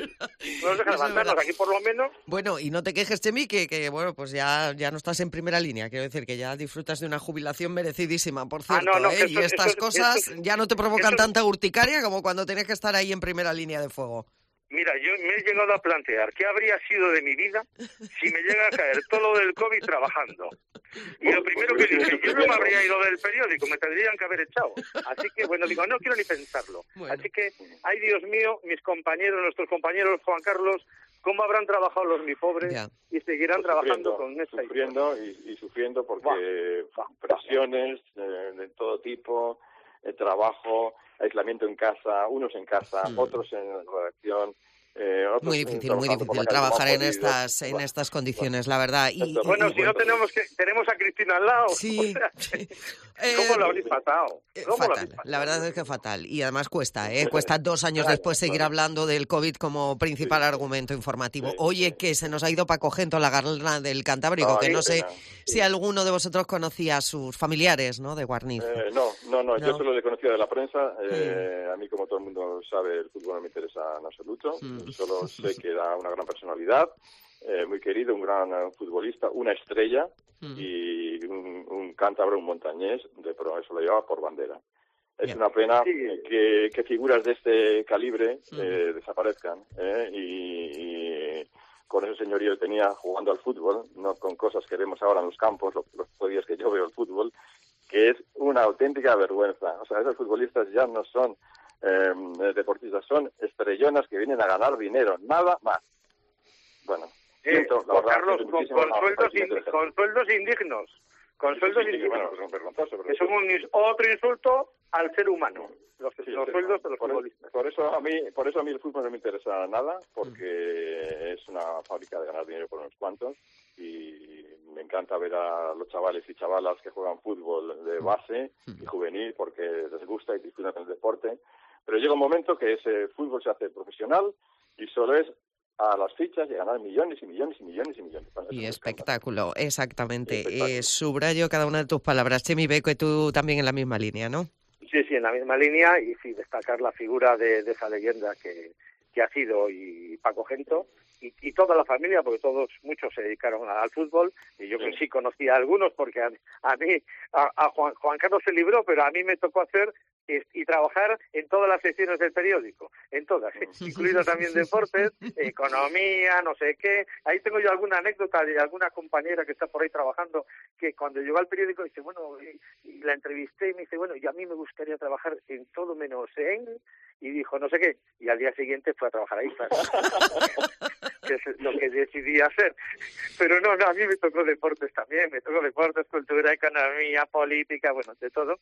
No nos dejan levantarnos, aquí por lo menos. Bueno, y no te quejes, Chemi, que bueno, pues ya no estás en primera línea, quiero decir que ya disfrutas de una jubilación merecidísima, por cierto, y estas cosas ya no te provocan tanta urticaria como cuando tenías que estar ahí en primera línea de fuego. Mira, yo me he llegado a plantear qué habría sido de mi vida si me llega a caer todo lo del COVID trabajando. Y lo primero que dije, yo no me habría ido del periódico, me tendrían que haber echado. Así que, bueno, digo, no quiero ni pensarlo. Bueno. Así que, ay Dios mío, nuestros compañeros, Juan Carlos, cómo habrán trabajado los mi pobres y seguirán trabajando con esta sufriendo porque presiones de todo tipo, trabajo, aislamiento en casa, unos en casa, otros en la redacción. Muy difícil trabajar en estas condiciones, la verdad. Bueno, si no tenemos a Cristina al lado. Sí. ¿Cómo lo habréis pasado? Fatal, la verdad es que fatal. Y además cuesta 2 años después seguir hablando del COVID como principal argumento informativo. Oye, que se nos ha ido Paco Gento, la galana del Cantábrico, que no sé si alguno de vosotros conocía a sus familiares, ¿no?, de Guarniz. No, yo solo le conocía de la prensa. A mí, como todo el mundo sabe, el fútbol no me interesa en absoluto. Solo sé que era una gran personalidad, muy querido, un gran futbolista, una estrella y un cántabro, un montañés, eso lo llevaba por bandera. Es una pena que figuras de este calibre desaparezcan y con ese señorío que tenía jugando al fútbol, no con cosas que vemos ahora en los campos, los días que yo veo el fútbol, que es una auténtica vergüenza. O sea, esos futbolistas ya no son deportistas, son estrellonas que vienen a ganar dinero, nada más. Bueno, siento, la verdad, Carlos, con sueldos indignos. Con sueldos indignos. Bueno, pues vergonzoso, pero es otro insulto al ser humano. Los sueldos de los futbolistas. Por eso a mí el fútbol no me interesa nada, porque es una fábrica de ganar dinero por unos cuantos, y me encanta ver a los chavales y chavalas que juegan fútbol de base y juvenil porque les gusta y disfrutan del deporte, pero llega un momento que ese fútbol se hace profesional y solo es a las fichas y ganar millones y millones y millones y millones. Y espectáculo, exactamente. Subrayo cada una de tus palabras. Chemi, veo que tú también en la misma línea, ¿no? Sí, en la misma línea, y sí, destacar la figura de esa leyenda que ha sido y Paco Gento y toda la familia, porque muchos se dedicaron al fútbol, y yo que sí conocía a algunos, porque a mí, a Juan Carlos se libró, pero a mí me tocó hacer y trabajar en todas las secciones del periódico, en todas, incluido también deportes, economía, no sé qué. Ahí tengo yo alguna anécdota de alguna compañera que está por ahí trabajando, que cuando llegó al periódico dice, bueno, y la entrevisté y me dice, bueno, y a mí me gustaría trabajar en todo menos en, y dijo no sé qué, y al día siguiente fue a trabajar ahí, claro. Que es lo que decidí hacer. Pero no, a mí me tocó deportes también, cultura, economía, política, bueno, de todo.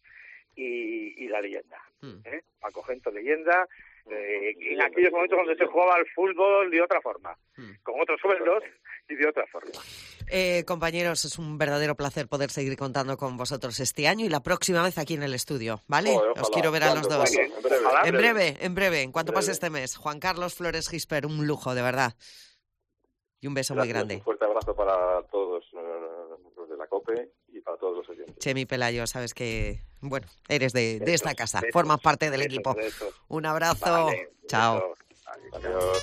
Y la leyenda, Paco Gento, leyenda, en aquellos momentos donde se jugaba al fútbol de otra forma, con otros sueldos y de otra forma. Compañeros, es un verdadero placer poder seguir contando con vosotros este año y la próxima vez aquí en el estudio, ¿vale? Ojalá. Os quiero ver a los dos. En breve, en cuanto pase este mes. Juan Carlos Flores Gisper, un lujo, de verdad. Y un beso muy grande. Un fuerte abrazo para todos los de la COPE y para todos los oyentes. Chemi Pelayo, sabes que, bueno, eres de esta casa, formas parte del equipo. Un abrazo. Vale, chao. Adiós.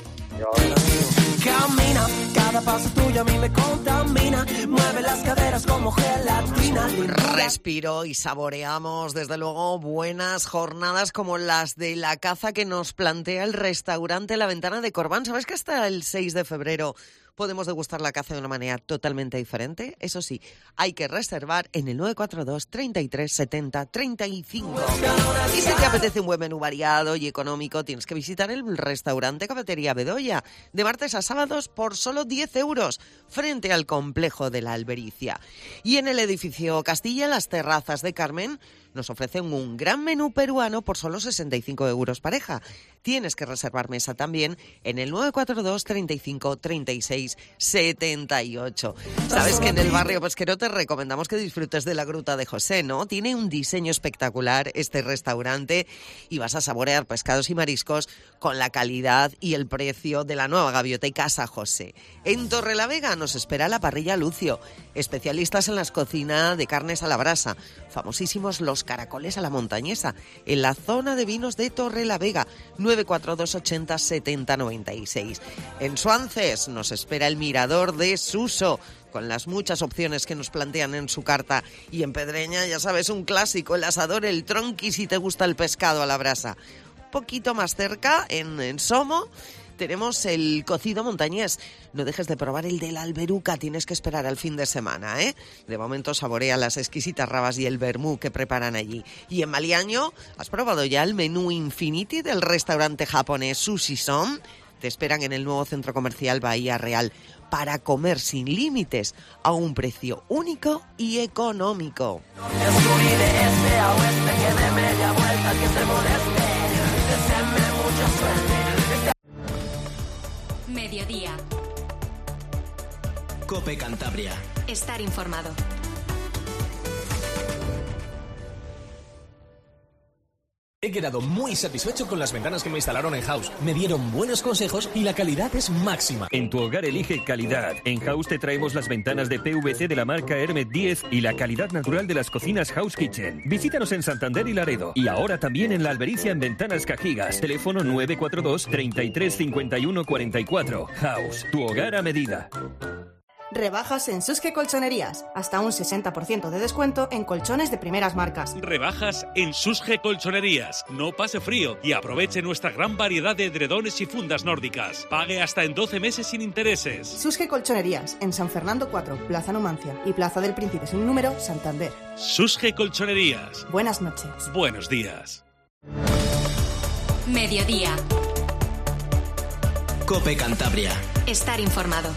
Camina, cada paso tuyo a mí me contamina, mueve las caderas como gelatina. Respiro y saboreamos, desde luego, buenas jornadas como las de la caza que nos plantea el restaurante La Ventana de Corbán. ¿Sabes que hasta el 6 de febrero podemos degustar la caza de una manera totalmente diferente? Eso sí, hay que reservar en el 942 33 70 35. Y si te apetece un buen menú variado y económico, tienes que visitar el restaurante Cafetería Bedoya, de martes a sábados por solo 10 euros, frente al complejo de la Albericia. Y en el edificio Castilla, las terrazas de Carmen nos ofrecen un gran menú peruano por solo 65 euros pareja. Tienes que reservar mesa también en el 942 35 36 78. Sabes que en el barrio pesquero te recomendamos que disfrutes de la Gruta de José, ¿no? Tiene un diseño espectacular este restaurante y vas a saborear pescados y mariscos con la calidad y el precio de la nueva gaviota y Casa José. En Torrelavega nos espera la Parrilla Lucio, especialistas en las cocinas de carnes a la brasa, famosísimos los caracoles a la montañesa, en la zona de vinos de Torrelavega, 942 80 70 96. En Suances nos espera el Mirador de Suso, con las muchas opciones que nos plantean en su carta. Y en Pedreña, ya sabes, un clásico, el asador El Tronqui, si te gusta el pescado a la brasa. Un poquito más cerca, en Somo, tenemos el cocido montañés. No dejes de probar el de la Alberuca, tienes que esperar al fin de semana, ¿eh? De momento saborea las exquisitas rabas y el vermú que preparan allí. Y en Maliaño, ¿has probado ya el menú Infinity del restaurante japonés Sushi Son? Te esperan en el nuevo centro comercial Bahía Real para comer sin límites a un precio único y económico. Mediodía. COPE Cantabria. Estar informado. He quedado muy satisfecho con las ventanas que me instalaron en House. Me dieron buenos consejos y la calidad es máxima. En tu hogar elige calidad. En House te traemos las ventanas de PVC de la marca Hermet 10 y la calidad natural de las cocinas House Kitchen. Visítanos en Santander y Laredo. Y ahora también en La Albericia en Ventanas Cajigas. Teléfono 942 33 51 44. House, tu hogar a medida. Rebajas en Susge Colchonerías. Hasta un 60% de descuento en colchones de primeras marcas. Rebajas en Susge Colchonerías. No pase frío y aproveche nuestra gran variedad de edredones y fundas nórdicas. Pague hasta en 12 meses sin intereses. Susge Colchonerías, en San Fernando 4, Plaza Numancia y Plaza del Príncipe sin número, Santander. Susge Colchonerías. Buenas noches. Buenos días. Mediodía. COPE Cantabria. Estar informado.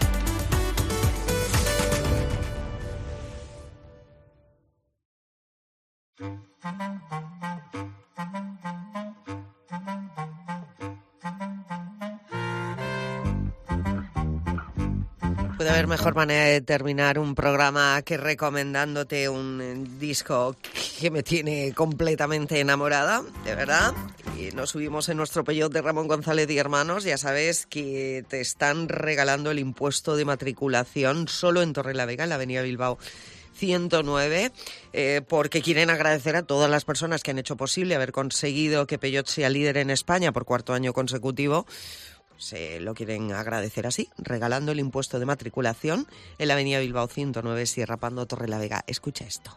Puede haber mejor manera de terminar un programa que recomendándote un disco que me tiene completamente enamorada, de verdad. Y nos subimos en nuestro Peugeot de Ramón González y Hermanos. Ya sabes que te están regalando el impuesto de matriculación solo en Torrelavega, en la avenida Bilbao 109, porque quieren agradecer a todas las personas que han hecho posible haber conseguido que Peugeot sea líder en España por 4º año consecutivo. Se lo quieren agradecer así, regalando el impuesto de matriculación en la avenida Bilbao 109, Sierra Pando, Torrelavega. Escucha esto.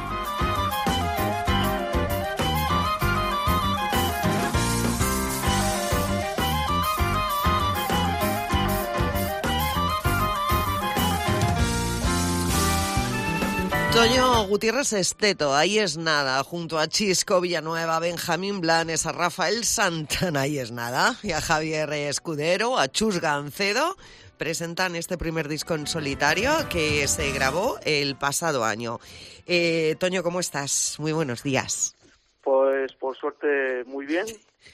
Toño Gutiérrez Esteto, ahí es nada, junto a Chisco Villanueva, Benjamín Blanes, a Rafael Santana, ahí es nada, y a Javier Escudero, a Chus Gancedo, presentan este primer disco en solitario que se grabó el pasado año. Toño, ¿cómo estás? Muy buenos días. Pues por suerte muy bien.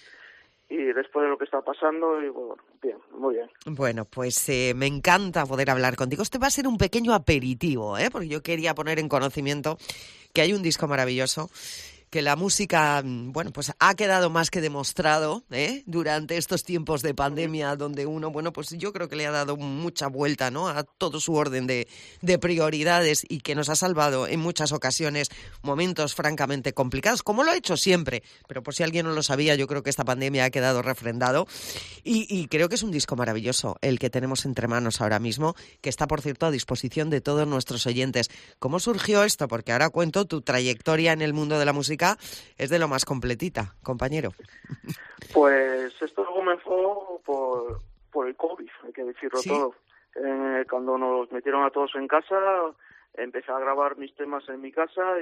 Y después de lo que está pasando, y bueno, bien, muy bien. Bueno, pues me encanta poder hablar contigo. Este va a ser un pequeño aperitivo, porque yo quería poner en conocimiento que hay un disco maravilloso, que la música, bueno, pues ha quedado más que demostrado durante estos tiempos de pandemia, donde uno, bueno, pues yo creo que le ha dado mucha vuelta, ¿no?, a todo su orden de prioridades, y que nos ha salvado en muchas ocasiones momentos francamente complicados, como lo ha hecho siempre. Pero por si alguien no lo sabía, yo creo que esta pandemia ha quedado refrendado, y creo que es un disco maravilloso el que tenemos entre manos ahora mismo, que está, por cierto, a disposición de todos nuestros oyentes. ¿Cómo surgió esto? Porque ahora cuento tu trayectoria en el mundo de la música. Es de lo más completita, compañero. Pues esto comenzó por el COVID, hay que decirlo. ¿Sí? Todo. Cuando nos metieron a todos en casa, empecé a grabar mis temas en mi casa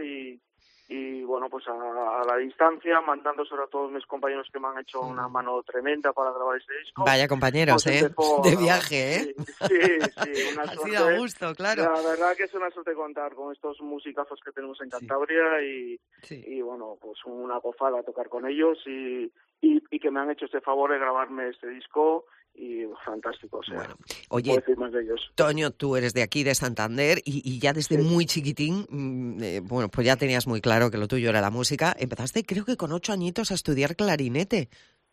y bueno, pues a la distancia, mandándoselo a todos mis compañeros que me han hecho una mano tremenda para grabar este disco. Vaya compañeros, pues de viaje, Sí, una suerte. Ha sido a gusto, claro. La verdad que es una suerte contar con estos musicazos que tenemos en Cantabria y bueno, pues una gozada tocar con ellos y que me han hecho este favor de grabarme este disco. Y fantástico, o sea, bueno, oye, puedo decir más de ellos. Toño, tú eres de aquí, de Santander, y ya desde muy chiquitín, bueno, pues ya tenías muy claro que lo tuyo era la música. Empezaste, creo que con 8 añitos, a estudiar clarinete.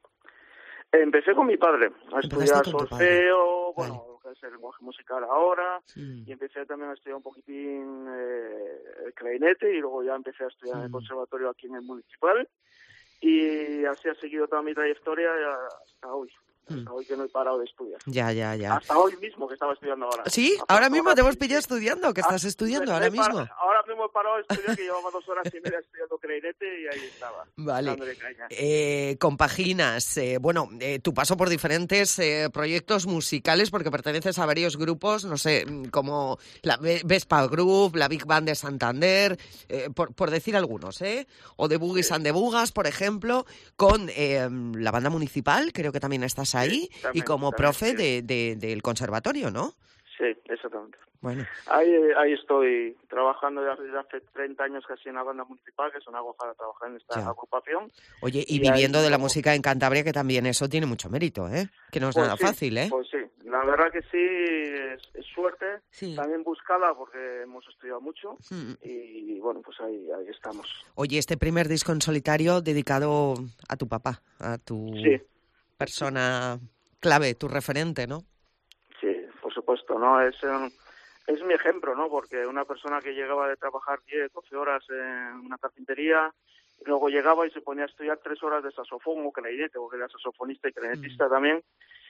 Empecé con mi padre, a estudiar solfeo, bueno, lo que es el lenguaje musical ahora, y empecé también a estudiar un poquitín el clarinete, y luego ya empecé a estudiar en el conservatorio aquí en el municipal, y así ha seguido toda mi trayectoria hasta hoy. Hasta hoy que no he parado de estudiar. Ya. Hasta hoy mismo que estaba estudiando ahora. ¿Sí? Ahora mismo te hemos pillado estudiando, que estás estudiando ahora mismo. Ahora mismo he parado de estudiar, que llevaba 2 horas y media estudiando clarinete y ahí estaba. Vale. Compaginas, tu paso por diferentes proyectos musicales, porque perteneces a varios grupos, no sé, como la Vespa Group, la Big Band de Santander, por decir algunos, o de Boogies and the Bugas, por ejemplo, con la banda municipal, creo que también estás ahí, y como profe del conservatorio, ¿no? Sí, exactamente. Bueno. Ahí estoy trabajando desde hace 30 años casi en la banda municipal, que es una gozada trabajar en esta agrupación. Oye, y viviendo de la música en Cantabria, que también eso tiene mucho mérito, que no es nada fácil, Pues sí, la verdad que sí, es suerte, también buscada porque hemos estudiado mucho y bueno, pues ahí estamos. Oye, este primer disco en solitario dedicado a tu papá, a tu persona clave, tu referente, ¿no? Sí, por supuesto, ¿no? Es mi ejemplo, ¿no? Porque una persona que llegaba de trabajar 10, 12 horas en una carpintería, y luego llegaba y se ponía a estudiar 3 horas de saxofón o clarinete, porque era saxofonista y clarinetista también,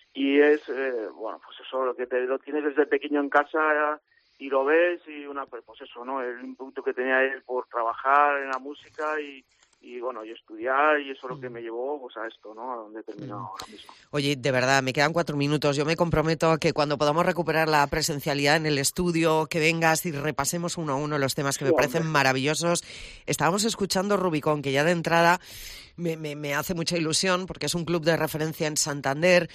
y es, bueno, pues eso, lo que lo tienes desde pequeño en casa y lo ves, y pues eso, ¿no? El impulso que tenía él por trabajar en la música y bueno, y estudiar, y eso es lo que me llevó pues a esto, ¿no? A donde he terminado ahora mismo. Oye, de verdad, me quedan 4 minutos. Yo me comprometo a que cuando podamos recuperar la presencialidad en el estudio, que vengas y repasemos uno a uno los temas que me parecen maravillosos. Estábamos escuchando Rubicón, que ya de entrada me hace mucha ilusión porque es un club de referencia en Santander.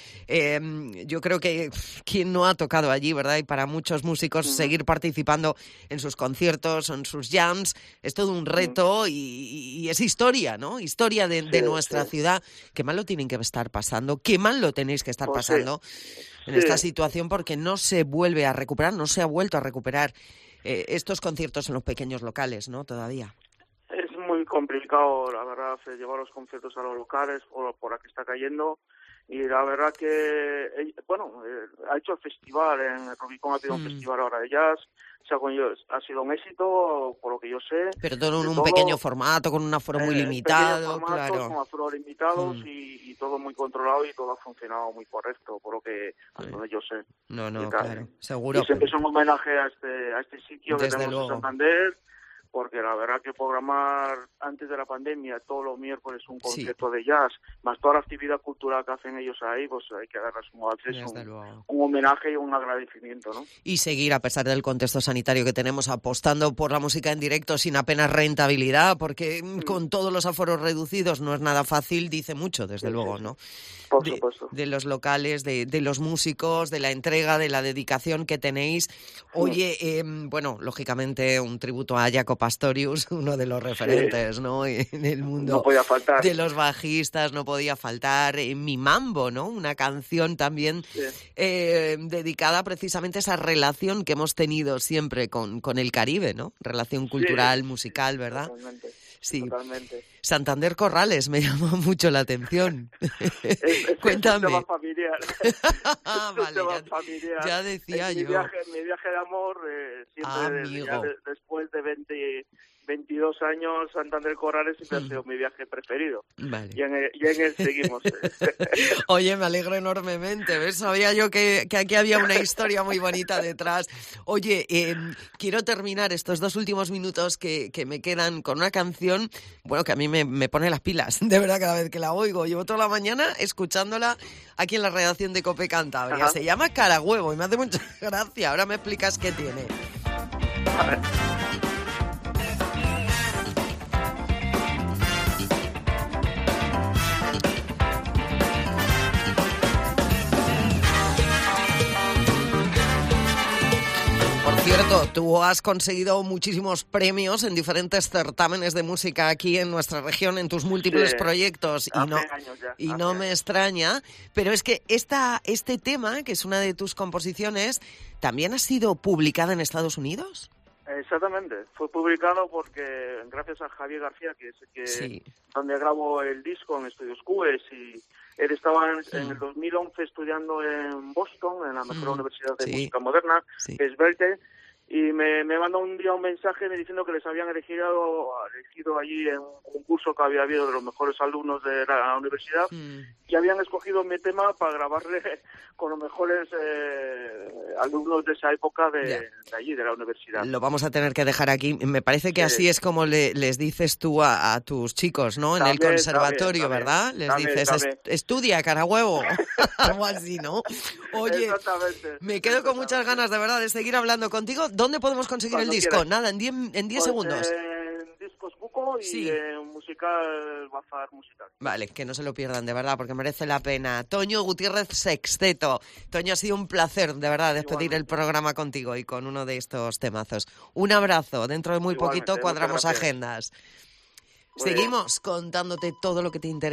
Yo creo que quien no ha tocado allí, ¿verdad? Y para muchos músicos seguir participando en sus conciertos, en sus jams, es todo un reto y es historia, ¿no? Historia de nuestra ciudad. Qué mal lo tienen que estar pasando, qué mal lo tenéis que estar pasando en esta situación, porque no se vuelve a recuperar, no se ha vuelto a recuperar estos conciertos en los pequeños locales, ¿no? Todavía. Es muy complicado, la verdad, llevar los conciertos a los locales por la que está cayendo. Y la verdad que, ha hecho el festival, en Rubicón ha habido un festival ahora de jazz, ha sido un éxito, por lo que yo sé. Pero todo en un pequeño formato, con un aforo muy limitado, claro. Con aforos limitados y todo muy controlado, y todo ha funcionado muy correcto, por lo que yo sé. No, claro, seguro. Y siempre es un homenaje a este sitio que tenemos en Santander, porque la verdad que programar antes de la pandemia todos los miércoles un concierto de jazz, más toda la actividad cultural que hacen ellos ahí, pues hay que darles un homenaje y un agradecimiento, ¿no? Y seguir, a pesar del contexto sanitario que tenemos, apostando por la música en directo sin apenas rentabilidad, porque con todos los aforos reducidos no es nada fácil, dice mucho, desde luego, ¿no? Por supuesto. De los locales, de los músicos, de la entrega, de la dedicación que tenéis. Oye, lógicamente un tributo a Jaco Pastorius, uno de los referentes, ¿no? En el mundo no podía faltar. De los bajistas, no podía faltar. Mi Mambo, ¿no? Una canción también dedicada precisamente a esa relación que hemos tenido siempre con el Caribe, ¿no? Relación cultural, musical, ¿verdad? Totalmente. Sí. Totalmente. Santander Corrales me llama mucho la atención. Cuéntame. Es un tema familiar. Familiar. Ya decía yo. Mi viaje de amor, siempre después de 22 años, Santander Corrales siempre ha sido mi viaje preferido. Vale. Y en él seguimos. Oye, me alegro enormemente. ¿Ves? Sabía yo que aquí había una historia muy bonita detrás. Oye, quiero terminar estos 2 últimos minutos que me quedan con una canción, que a mí me pone las pilas. De verdad, cada vez que la oigo. Llevo toda la mañana escuchándola aquí en la redacción de COPE Cantabria. Se llama Carahuevo y me hace mucha gracia. Ahora me explicas qué tiene. A ver. Cierto, tú has conseguido muchísimos premios en diferentes certámenes de música aquí en nuestra región, en tus múltiples proyectos, y no me extraña, pero es que este tema, que es una de tus composiciones, ¿también ha sido publicada en Estados Unidos? Exactamente, fue publicado porque gracias a Javier García, que es donde grabo el disco en Estudios Cubes, y él estaba en el 2011 estudiando en Boston, en la mejor universidad de música moderna, que es Berkeley, y me mandó un día un mensaje diciendo que les habían elegido allí en un curso que había habido de los mejores alumnos de la universidad, y habían escogido mi tema para grabarle con los mejores alumnos de esa época de allí, de la universidad. Lo vamos a tener que dejar aquí. Me parece que así es como les dices tú a tus chicos, ¿no? En el conservatorio, también, ¿verdad? Les dices, estudia, carahuevo. Algo así, ¿no? Oye, me quedo con muchas ganas, de verdad, de seguir hablando contigo. ¿Dónde podemos conseguir el disco? Quieras. Nada, en 10 segundos. En Discos Buco y en Musical Bazar Musical. Vale, que no se lo pierdan, de verdad, porque merece la pena. Toño Gutiérrez Sexteto. Toño, ha sido un placer, de verdad, despedir el programa contigo y con uno de estos temazos. Un abrazo. Dentro de muy poquito cuadramos agendas. Seguimos contándote todo lo que te interesa.